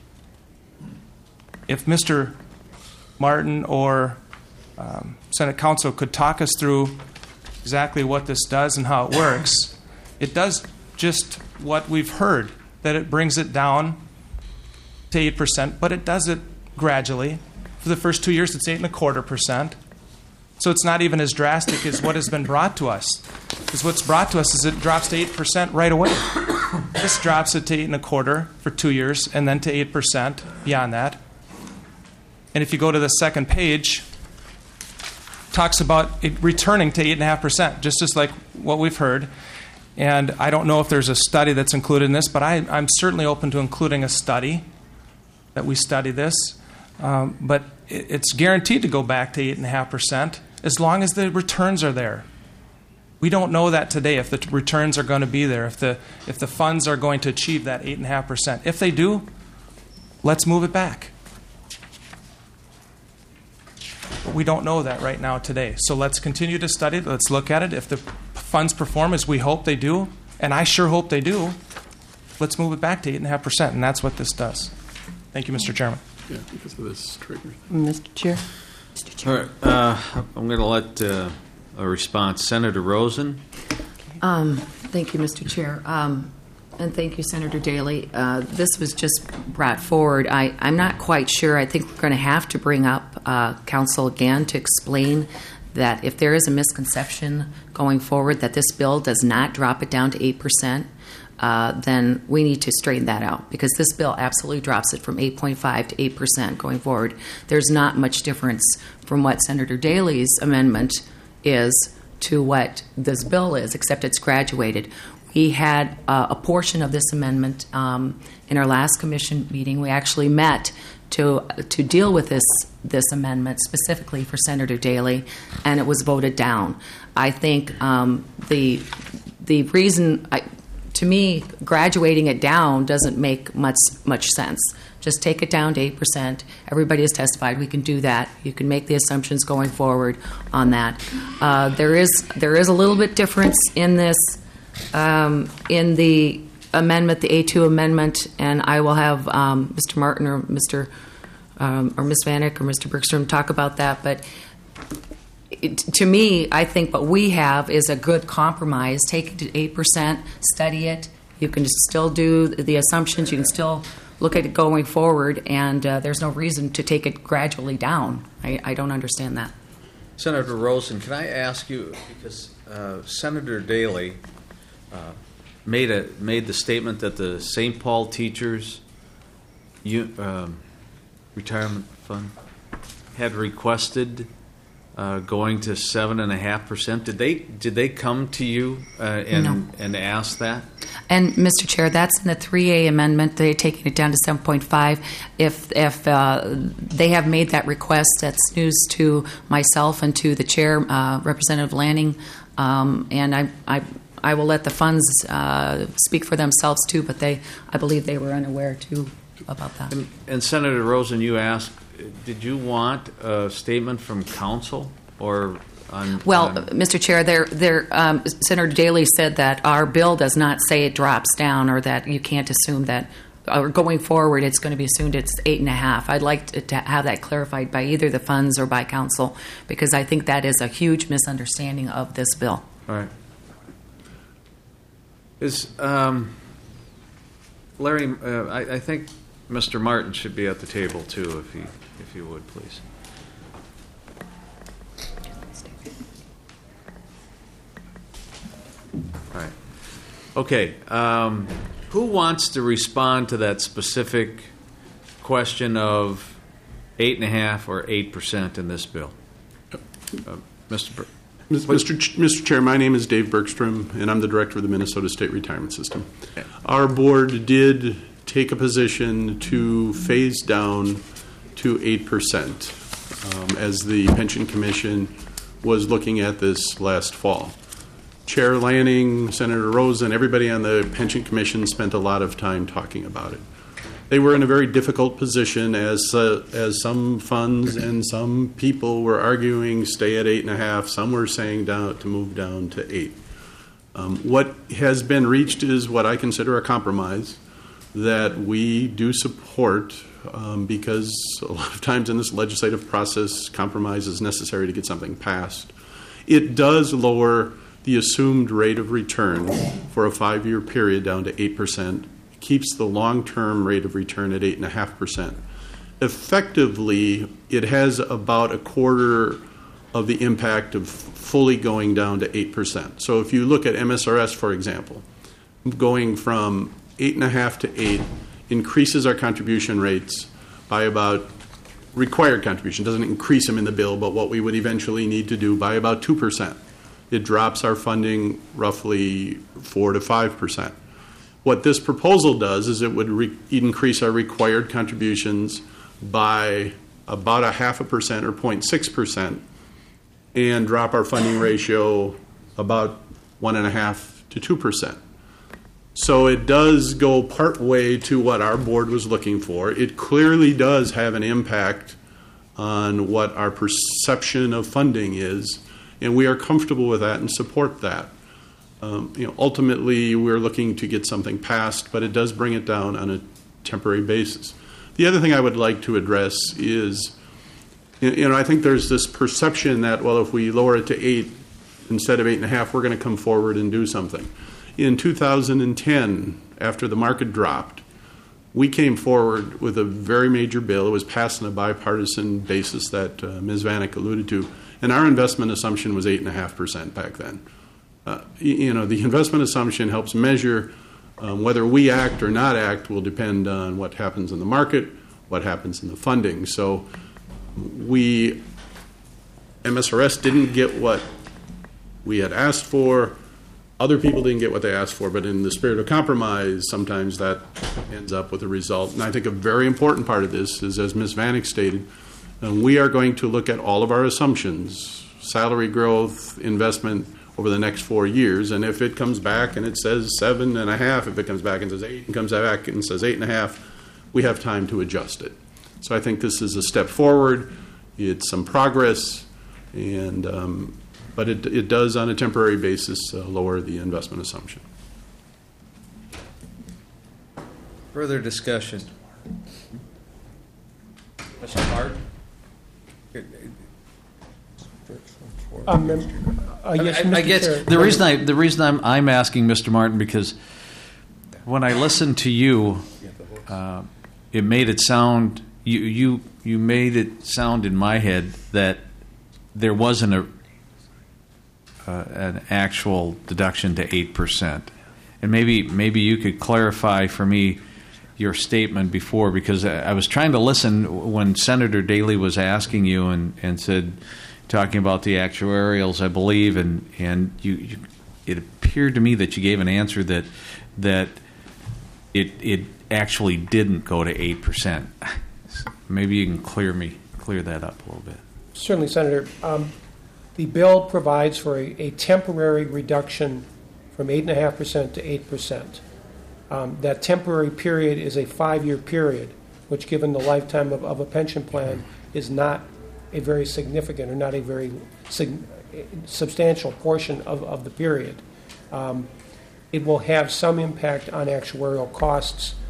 If Mr. Martin or Senate Counsel could talk us through exactly what this does and how it works, it does just what we've heard, that it brings it down to 8%, but it does it gradually. For the first 2 years, it's 8.25%. So it's not even as drastic as what has been brought to us. Because what's brought to us is it drops to 8% right away. This drops it to 8.25% for 2 years, and then to 8% beyond that. And if you go to the second page, it talks about it returning to 8.5%, just as like what we've heard. And I don't know if there's a study that's included in this, but I'm certainly open to including a study that we study this. But it's guaranteed to go back to 8.5% as long as the returns are there. We don't know that today, if the returns are going to be there, if the funds are going to achieve that 8.5%. If they do, let's move it back. But we don't know that right now today. So let's continue to study it. Let's look at it. If the funds perform as we hope they do, and I sure hope they do, let's move it back to 8.5%, and that's what this does. Thank you, Mr. Chairman. Yeah, because of this trigger. Mr. Chair. All right. I'm going to let a response. Senator Rosen. Thank you, Mr. Chair. And thank you, Senator Daly. This was just brought forward. I'm not quite sure. I think we're going to have to bring up counsel again to explain that if there is a misconception going forward that this bill does not drop it down to 8%, then we need to straighten that out, because this bill absolutely drops it from 8.5 to 8% going forward. There's not much difference from what Senator Daly's amendment is to what this bill is, except it's graduated. We had a portion of this amendment in our last commission meeting. We actually met to deal with this amendment specifically for Senator Daly, and it was voted down. I think the reason, to me, graduating it down doesn't make much sense. Just take it down to 8%. Everybody has testified. We can do that. You can make the assumptions going forward on that. There is a little bit difference in this, in the amendment, the A2 amendment, and I will have Mr. Martin or Ms. Vanek or Mr. Bergstrom talk about that. But to me, I think what we have is a good compromise. Take it to 8%, study it. You can still do the assumptions. You can still look at it going forward, and there's no reason to take it gradually down. I don't understand that. Senator Rosen, can I ask you, because Senator Daly made the statement that the St. Paul Teachers Retirement Fund had requested going to 7.5%. Did they come to you and ask that? And Mr. Chair, that's in the 3A amendment. They're taking it down to 7.5. If they have made that request, that's news to myself and to the chair, Representative Lanning, and I will let the funds speak for themselves too. But I believe they were unaware too about that. And Senator Rosen, you asked, did you want a statement from counsel or? Mr. Chair, Senator Daly said that our bill does not say it drops down, or that you can't assume that or going forward, it's going to be assumed it's 8.5. I'd like to have that clarified by either the funds or by council, because I think that is a huge misunderstanding of this bill. All right. Is Larry? I think Mr. Martin should be at the table too, if you would, please. All right. Okay. Who wants to respond to that specific question of 8.5 or 8% in this bill? Mr. Chair, my name is Dave Bergstrom, and I'm the director of the Minnesota State Retirement System. Our board did take a position to phase down to 8% as the Pension Commission was looking at this last fall. Chair Lanning, Senator Rosen, everybody on the Pension Commission spent a lot of time talking about it. They were in a very difficult position as some funds and some people were arguing stay at 8.5. Some were saying to move down to 8. What has been reached is what I consider a compromise that we do support because a lot of times in this legislative process, compromise is necessary to get something passed. It does lower the assumed rate of return for a 5-year period down to 8%, keeps the long-term rate of return at 8.5%. Effectively, it has about a quarter of the impact of fully going down to 8%. So if you look at MSRS, for example, going from 8.5 to 8 increases our contribution rates by about required contribution, doesn't increase them in the bill, but what we would eventually need to do by about 2%. It drops our funding roughly 4 to 5%. What this proposal does is it would increase our required contributions by about 0.5% or 0.6% and drop our funding ratio about 1.5 to 2%. So it does go part way to what our board was looking for. It clearly does have an impact on what our perception of funding is, and we are comfortable with that and support that. Ultimately, we're looking to get something passed, but it does bring it down on a temporary basis. The other thing I would like to address is, I think there's this perception that, well, if we lower it to 8 instead of 8.5, we're going to come forward and do something. In 2010, after the market dropped, we came forward with a very major bill. It was passed on a bipartisan basis that Ms. Vanek alluded to, and our investment assumption was 8.5% back then. The investment assumption helps measure whether we act or not act will depend on what happens in the market, what happens in the funding. So MSRS didn't get what we had asked for. Other people didn't get what they asked for, but in the spirit of compromise, sometimes that ends up with a result. And I think a very important part of this is, as Ms. Vanek stated, we are going to look at all of our assumptions, salary growth, investment, over the next 4 years, and if it comes back and it says 7.5, if it comes back and says 8, and comes back and says 8.5, we have time to adjust it. So I think this is a step forward. It's some progress, and but it does, on a temporary basis, lower the investment assumption. Further discussion. Mr. Martin? I guess the reason I'm asking Mr. Martin, because when I listened to you, it made it sound you made it sound in my head that there wasn't an actual deduction to 8%, and maybe you could clarify for me your statement before, because I was trying to listen when Senator Daley was asking you and said, talking about the actuarials, I believe, and you it appeared to me that you gave an answer that it actually didn't go to 8%. Maybe you can clear that up a little bit. Certainly, Senator. The bill provides for a temporary reduction from 8.5% to 8%. That temporary period is a 5-year period, which, given the lifetime of a pension plan, is not a very significant or not a very substantial portion of the period. It will have some impact on actuarial costs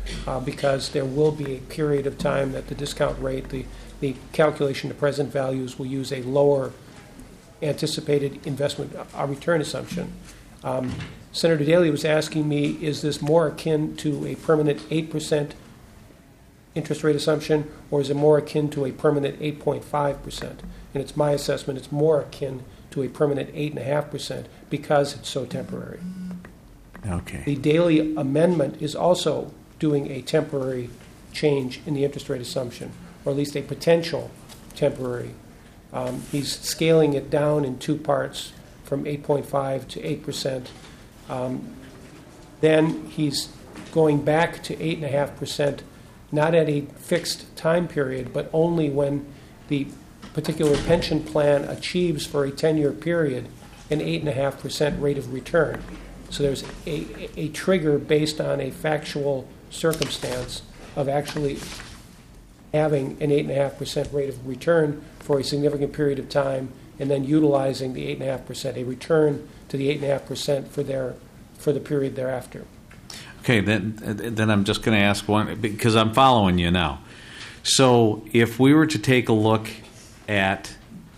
because there will be a period of time that the discount rate, the calculation of present values, will use a lower anticipated investment return assumption. Senator Daley was asking me, is this more akin to a permanent 8% interest rate assumption, or is it more akin to a permanent 8.5%? And it's my assessment it's more akin to a permanent 8.5% because it's so temporary. Okay. The Daley amendment is also doing a temporary change in the interest rate assumption, or at least a potential temporary. He's scaling it down in two parts from 8.5 to 8%. Then he's going back to 8.5%, not at a fixed time period, but only when the particular pension plan achieves for a 10-year period an 8.5% rate of return. So there's a trigger based on a factual circumstance of actually having an 8.5% rate of return for a significant period of time, and then utilizing the 8.5%, a return to the 8.5% for the period thereafter. Okay, then I'm just going to ask one, because I'm following you now. So if we were to take a look at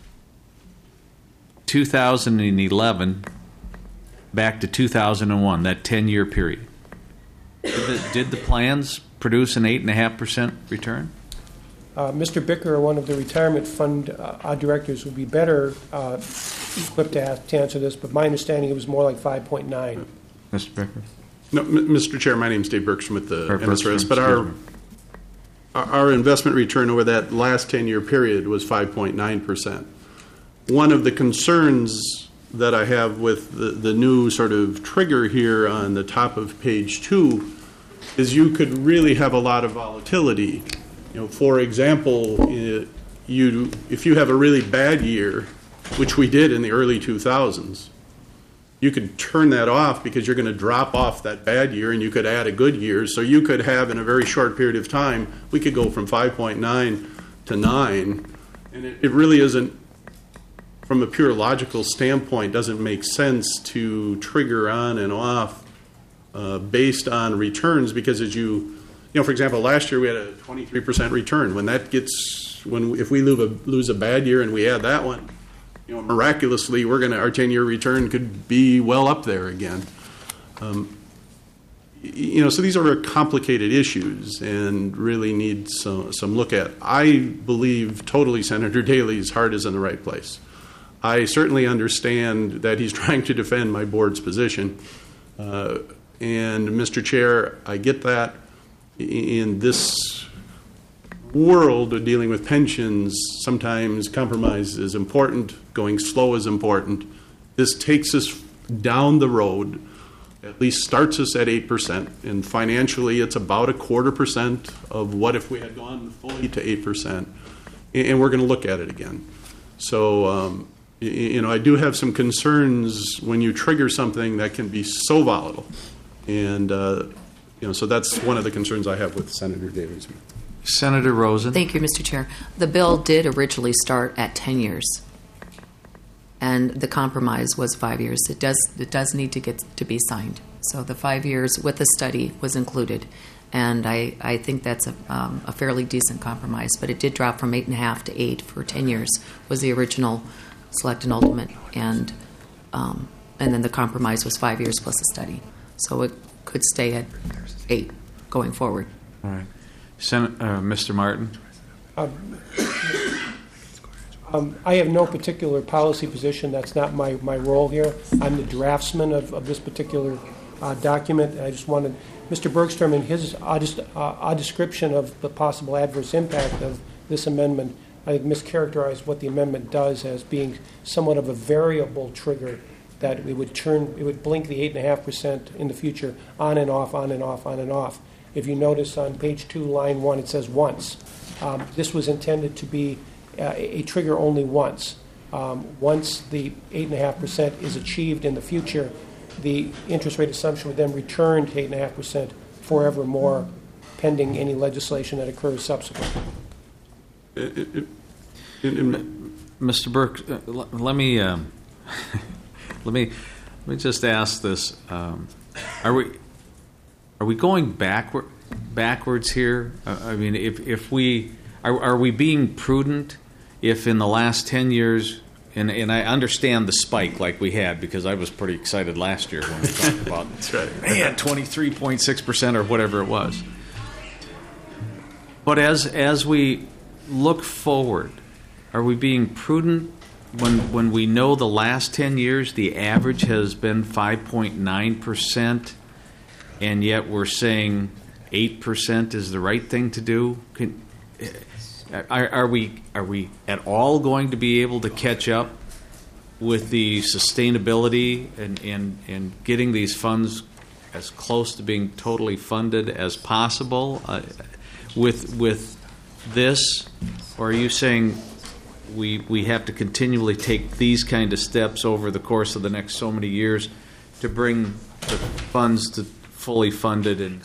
2011 back to 2001, that 10-year period, did the plans produce an 8.5% return? Mr. Bicker, one of the retirement fund directors, would be better equipped to answer this, but my understanding it was more like 5.9. Mr. Bicker? No, Mr. Chair, my name is Dave Bergstrom with the MSRS, but our investment return over that last 10-year period was 5.9%. One of the concerns that I have with the new sort of trigger here on the top of page 2 is you could really have a lot of volatility. For example, if you have a really bad year, which we did in the early 2000s, you could turn that off because you're going to drop off that bad year and you could add a good year. So you could have, in a very short period of time, we could go from 5.9 to 9. And it really isn't, from a pure logical standpoint, doesn't make sense to trigger on and off based on returns, because as for example, last year we had a 23% return. If we lose a bad year and we add that one, miraculously our 10-year return could be well up there again. So these are complicated issues and really need some look at. I believe totally Senator Daley's heart is in the right place. I certainly understand that he's trying to defend my board's position. And Mr. Chair, I get that. In this world of dealing with pensions, sometimes compromise is important, going slow is important. This takes us down the road, at least starts us at 8%, and financially it's about 0.25% of what if we had gone fully to 8%, and we're going to look at it again. So, I do have some concerns when you trigger something that can be so volatile, and so that's one of the concerns I have with Senator Daley's. Senator Rosen. Thank you, Mr. Chair. The bill did originally start at 10 years, and the compromise was 5 years. It does need to get to be signed. So the 5 years with the study was included, and I think that's a fairly decent compromise. But it did drop from 8.5 to 8 for 10 years was the original select and ultimate, and then the compromise was 5 years plus a study. So it could stay at 8 going forward. All right. Mr. Martin? I have no particular policy position. That's not my role here. I'm the draftsman of this particular document. I just wanted Mr. Bergstrom, in his odd description of the possible adverse impact of this amendment, I think mischaracterized what the amendment does as being somewhat of a variable trigger, that it would blink the 8.5% in the future on and off, on and off, on and off. If you notice on page 2, line 1, it says once. This was intended to be a trigger only once. Once the 8.5% is achieved in the future, the interest rate assumption would then return to 8.5% forevermore, pending any legislation that occurs subsequently. Mr. Burke, let me just ask this: Are we going backward? backwards here? I mean, if we are we being prudent if in the last 10 years, and I understand the spike like we had, because I was pretty excited last year when we talked about That's right. man, 23.6% or whatever it was. But as we look forward, are we being prudent when we know the last 10 years the average has been 5.9%, and yet we're saying 8% is the right thing to do? Are we at all going to be able to catch up with the sustainability and getting these funds as close to being totally funded as possible with this? Or are you saying we have to continually take these kind of steps over the course of the next so many years to bring the funds to fully funded? And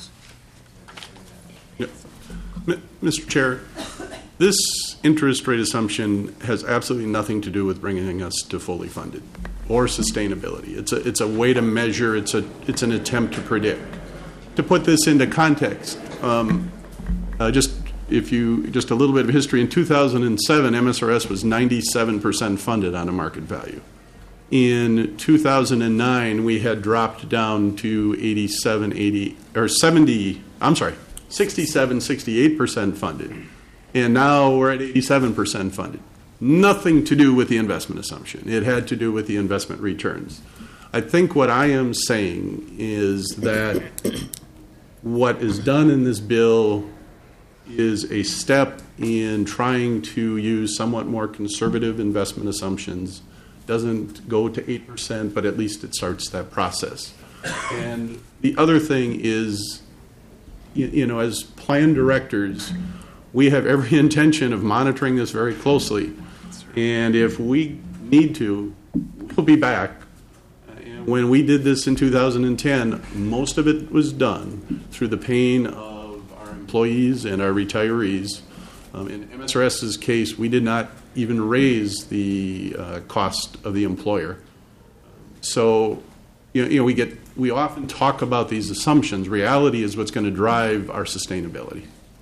Mr. Chair, this interest rate assumption has absolutely nothing to do with bringing us to fully funded or sustainability. It's a way to measure. It's an attempt to predict. To put this into context, just a little bit of history. In 2007, MSRS was 97% funded on a market value. In 2009, we had dropped down to 68% funded. And now we're at 87% funded. Nothing to do with the investment assumption. It had to do with the investment returns. I think what I am saying is that what is done in this bill is a step in trying to use somewhat more conservative investment assumptions. Doesn't go to 8%, but at least it starts that process. And the other thing is, as plan directors, we have every intention of monitoring this very closely. And if we need to, we'll be back. When we did this in 2010, most of it was done through the pain of our employees and our retirees. In MSRS's case, we did not even raise the cost of the employer. So, we often talk about these assumptions. Reality is what's going to drive our sustainability.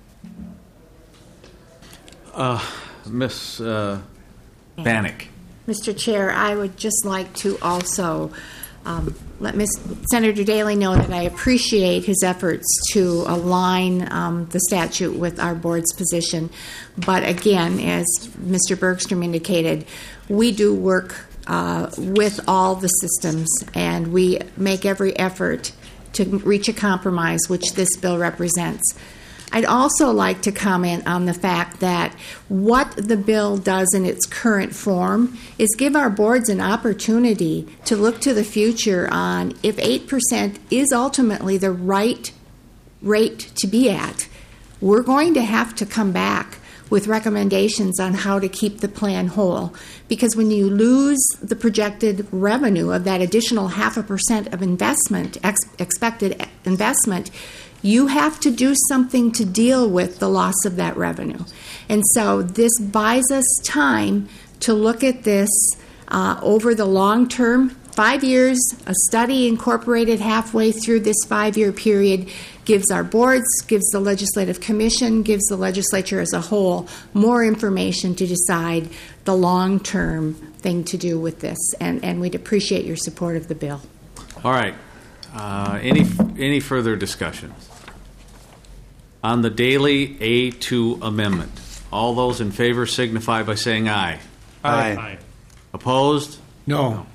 Ms. Bannock. Mr. Chair, I would just like to also let Senator Daley know that I appreciate his efforts to align the statute with our board's position. But again, as Mr. Bergstrom indicated, we do work with all the systems, and we make every effort to reach a compromise, which this bill represents. I'd also like to comment on the fact that what the bill does in its current form is give our boards an opportunity to look to the future on if 8% is ultimately the right rate to be at. We're going to have to come back with recommendations on how to keep the plan whole. Because when you lose the projected revenue of that additional 0.5% of investment, expected investment, you have to do something to deal with the loss of that revenue. And so this buys us time to look at this over the long term. 5 years, a study incorporated halfway through this 5-year period gives our boards, gives the Legislative Commission, gives the legislature as a whole more information to decide the long-term thing to do with this. And we'd appreciate your support of the bill. All right. Any further discussion? On the Daley A2 amendment, all those in favor signify by saying aye. Aye. Opposed? No.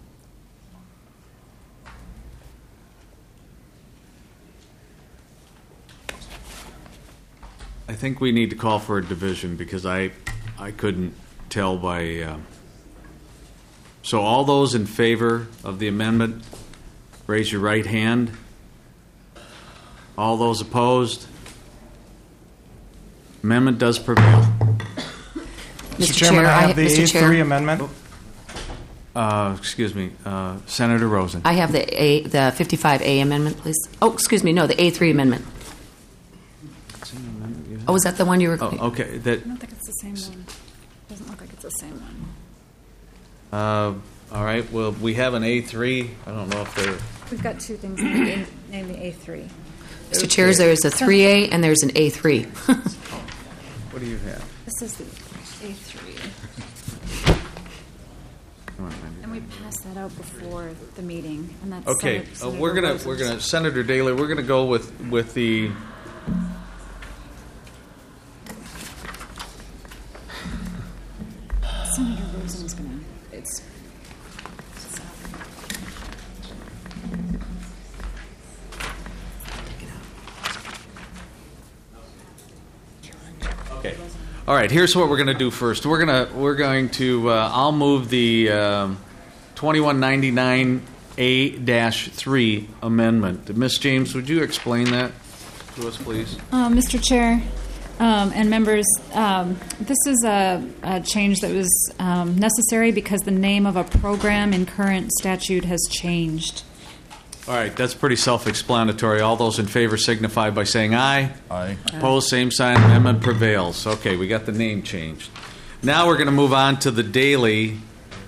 I think we need to call for a division because I couldn't tell by. So all those in favor of the amendment, raise your right hand. All those opposed? Amendment does prevail. Mr. Chairman, I have the A3 amendment. Excuse me, Senator Rosen. I have the 55A amendment, please. Oh, excuse me, no, the A3 amendment. Oh, is that the one you were? Oh, okay. I don't think it's the same one. It doesn't look like it's the same one. All right. Well, we have an A3. I don't know if they're. We've got two things named the A3. Mr. Chair, there's a 3A and there's an A3. What do you have? This is the A3. And we passed that out before the meeting, and that's Okay, Senator we're gonna Rosen's. Senator Daley. We're gonna go with the. Senator Rosen's gonna. It's. Okay. All right. Here's what we're going to do first. We're going to. I'll move the 2199A-3 amendment. Ms. James, would you explain that to us, please? Mr. Chair and members, this is a change that was necessary because the name of a program in current statute has changed. All right, that's pretty self-explanatory. All those in favor signify by saying aye. Aye. Opposed, same sign. Amendment prevails. Okay, we got the name changed. Now we're going to move on to the Daily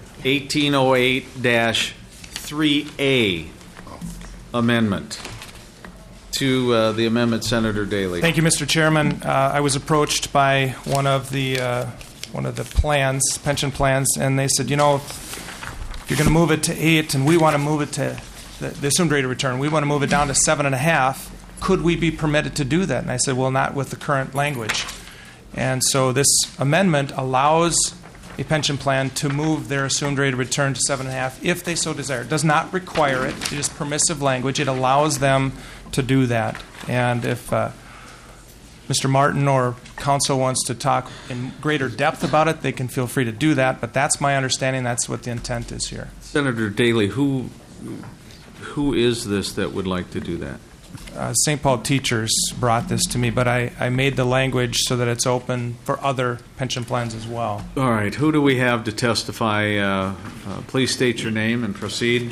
1808-3A amendment. To the amendment, Senator Daley. Thank you, Mr. Chairman. I was approached by one of the plans, pension plans, and they said, if you're going to move it to 8 and we want to move it to the assumed rate of return, we want to move it down to 7.5, could we be permitted to do that? And I said, well, not with the current language. And so this amendment allows a pension plan to move their assumed rate of return to 7.5 if they so desire. It does not require it. It is permissive language. It allows them to do that. And if Mr. Martin or council wants to talk in greater depth about it, they can feel free to do that. But that's my understanding. That's what the intent is here. Senator Daley, who is this that would like to do that? St. Paul teachers brought this to me, but I made the language so that it's open for other pension plans as well. All right, who do we have to testify? Please state your name and proceed.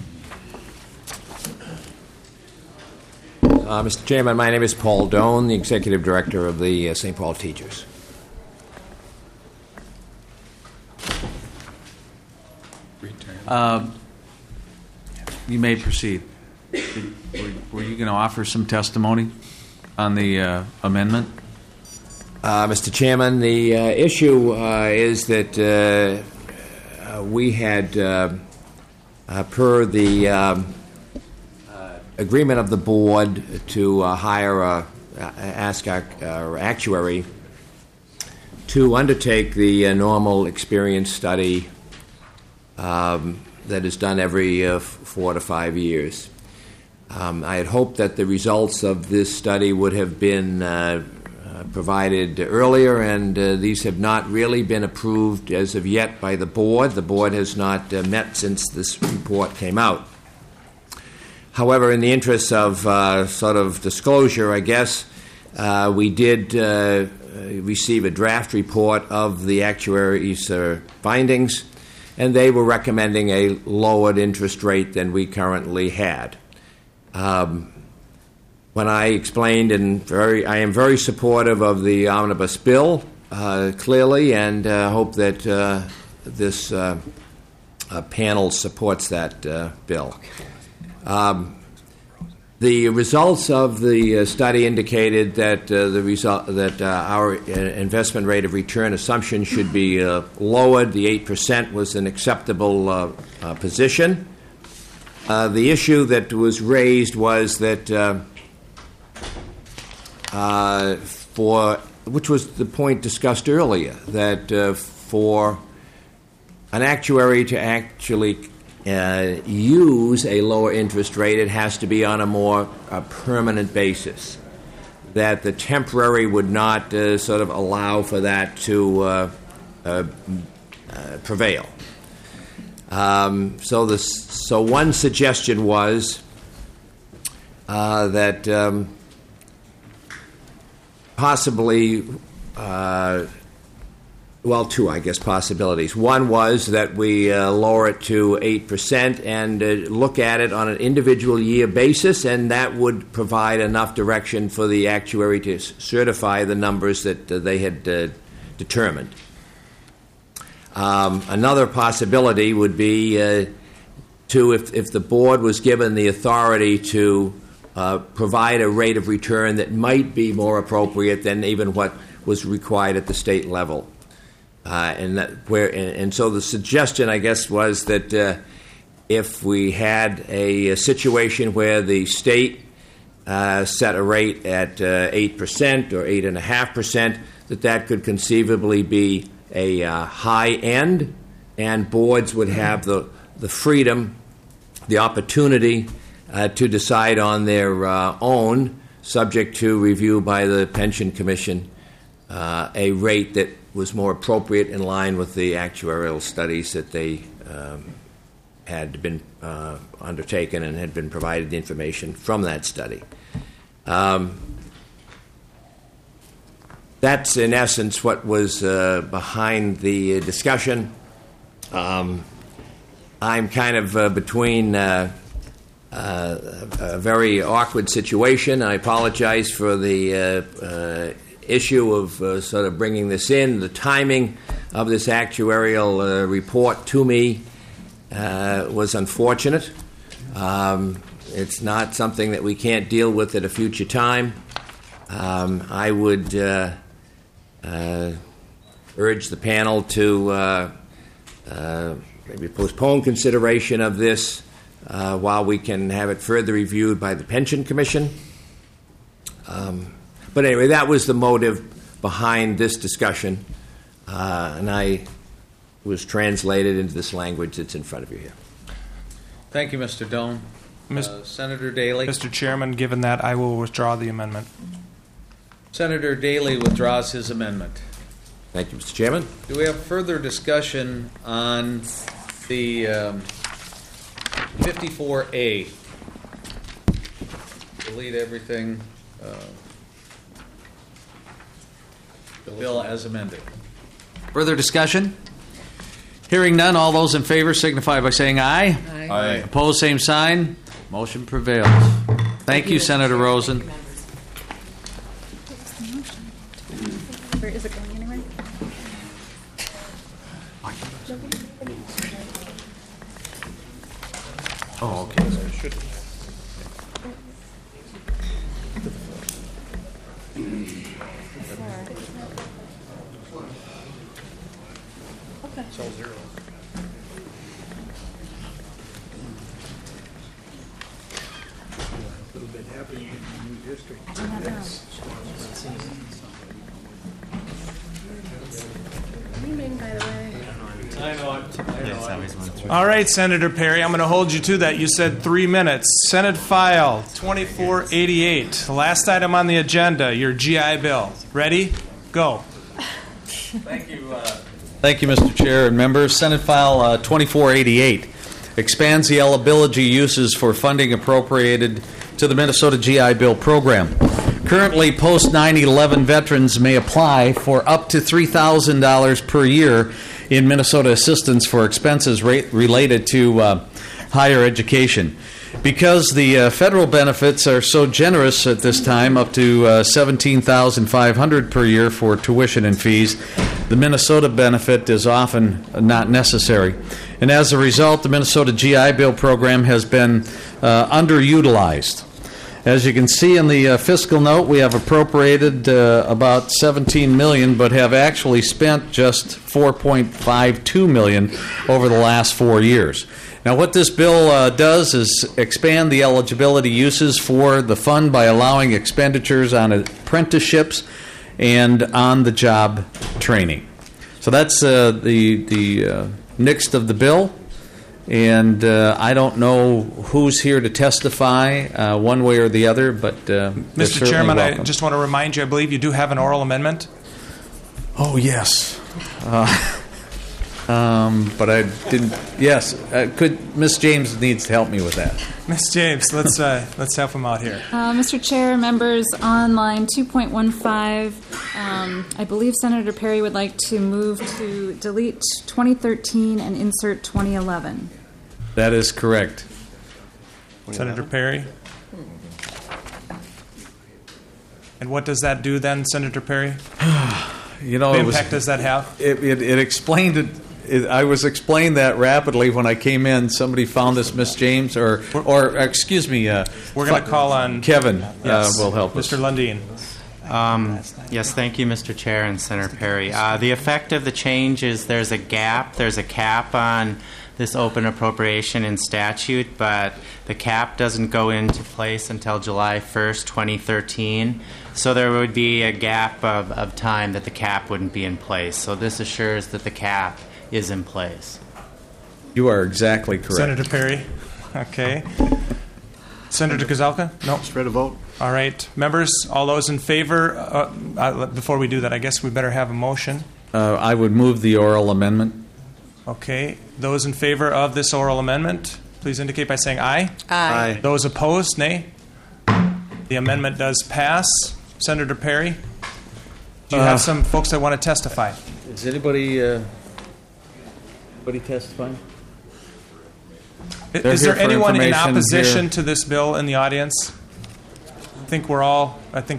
Mr. Chairman, my name is Paul Doan, the Executive Director of the St. Paul Teachers. You may proceed. Were you going to offer some testimony on the amendment? Mr. Chairman, the issue is that we had, per the agreement of the board to ask our actuary to undertake the normal experience study that is done every 4 to 5 years. I had hoped that the results of this study would have been provided earlier, and these have not really been approved as of yet by the board. The board has not met since this report came out. However, in the interest of sort of disclosure, I guess, we did receive a draft report of the actuary's findings, and they were recommending a lowered interest rate than we currently had. When I explained, I am very supportive of the omnibus bill, clearly, and hope that this panel supports that bill. The results of the study indicated that our investment rate of return assumption should be lowered. The 8% was an acceptable position. The issue that was raised was that which was the point discussed earlier, that for an actuary to actually use a lower interest rate, it has to be on a more permanent basis, that the temporary would not sort of allow for that to prevail. So one suggestion was that possibly, two, I guess, possibilities. One was that we lower it to 8% and look at it on an individual year basis, and that would provide enough direction for the actuary to certify the numbers that they had determined. Another possibility would be if the board was given the authority to provide a rate of return that might be more appropriate than even what was required at the state level. And so the suggestion, I guess, was that if we had a situation where the state set a rate at 8% or 8.5%, that could conceivably be a high end, and boards would have the freedom, the opportunity to decide on their own, subject to review by the Pension Commission, a rate that was more appropriate in line with the actuarial studies that they had been undertaken and had been provided the information from that study. That's in essence what was behind the discussion. I'm kind of between a very awkward situation. I apologize for the issue of sort of bringing this in. The timing of this actuarial report to me was unfortunate. It's not something that we can't deal with at a future time. I would urge the panel to maybe postpone consideration of this while we can have it further reviewed by the Pension Commission. But anyway, that was the motive behind this discussion, and I was translated into this language that's in front of you here. Thank you, Mr. Doan. Senator Daley. Mr. Chairman, given that, I will withdraw the amendment. Senator Daley withdraws his amendment. Thank you, Mr. Chairman. Do we have further discussion on the 54A? Delete everything. The bill as amended. Further discussion? Hearing none, all those in favor signify by saying aye. Aye. Aye. Opposed, same sign. Motion prevails. Thank you, Senator Rosen. Where is it going anywhere? Oh, okay. It's all zero. A little bit happening in the new district. By the way. I know it. All right, Senator Perry, I'm going to hold you to that. You said 3 minutes. Senate File 2488, the last item on the agenda, your GI Bill. Ready? Go. Thank you. Thank you, Mr. Chair and members. Senate File 2488 expands the eligibility uses for funding appropriated to the Minnesota GI Bill program. Currently, post 9/11 veterans may apply for up to $3,000 per year in Minnesota assistance for expenses related to higher education. Because the federal benefits are so generous at this time, up to $17,500 per year for tuition and fees, the Minnesota benefit is often not necessary. And as a result, the Minnesota GI Bill program has been underutilized. As you can see in the fiscal note, we have appropriated about $17 million, but have actually spent just $4.52 million over the last 4 years. Now, what this bill does is expand the eligibility uses for the fund by allowing expenditures on apprenticeships and on-the-job training. So that's the next of the bill. And I don't know who's here to testify one way or the other, but Mr. Chairman, welcome. I just want to remind you, I believe you do have an oral amendment. Oh, yes. But I didn't. Yes, could Ms. James needs to help me with that. Ms. James, let's help him out here. Mr. Chair, members, on line 2.15, I believe Senator Perry would like to move to delete 2013 and insert 2011. That is correct. Senator Perry? And what does that do then, Senator Perry? You know, what impact does that have? It explained it. I was explained that rapidly when I came in. Somebody found this, Miss James, or excuse me. We're going to call on Kevin. Yes. Will help us. Mr. Lundin. Yes, thank you, Mr. Chair and Senator Perry. The effect of the change is there's a gap, there's a cap on this open appropriation in statute, but the cap doesn't go into place until July 1st, 2013. So there would be a gap of time that the cap wouldn't be in place. So this assures that the cap is in place. You are exactly correct. Senator Perry. Okay. Senator Gazelka? No. Just ready to vote. All right. Members, all those in favor, before we do that, I guess we better have a motion. I would move the oral amendment. Okay. Those in favor of this oral amendment, please indicate by saying aye. Aye. Those opposed, nay. The amendment does pass. Senator Perry, do you have some folks that want to testify? Is anybody testifying? Is there anyone in opposition to this bill in the audience? I think all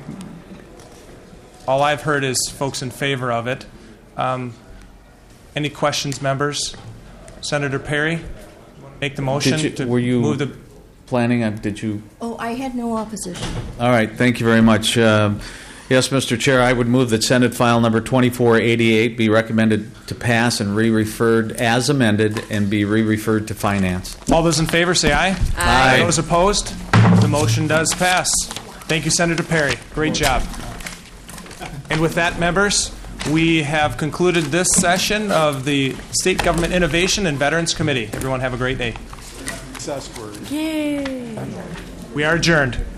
I've heard is folks in favor of it. Any questions, members? Senator Perry, make the motion to move the... Planning on, did you? Oh, I had no opposition. All right, thank you very much. Yes, Mr. Chair, I would move that Senate File Number 2488 be recommended to pass and re-referred as amended and be re-referred to Finance. All those in favor say aye. Aye. Those opposed? The motion does pass. Thank you, Senator Perry. Great job. And with that, members, we have concluded this session of the State Government Innovation and Veterans Committee. Everyone have a great day. Yay! We are adjourned.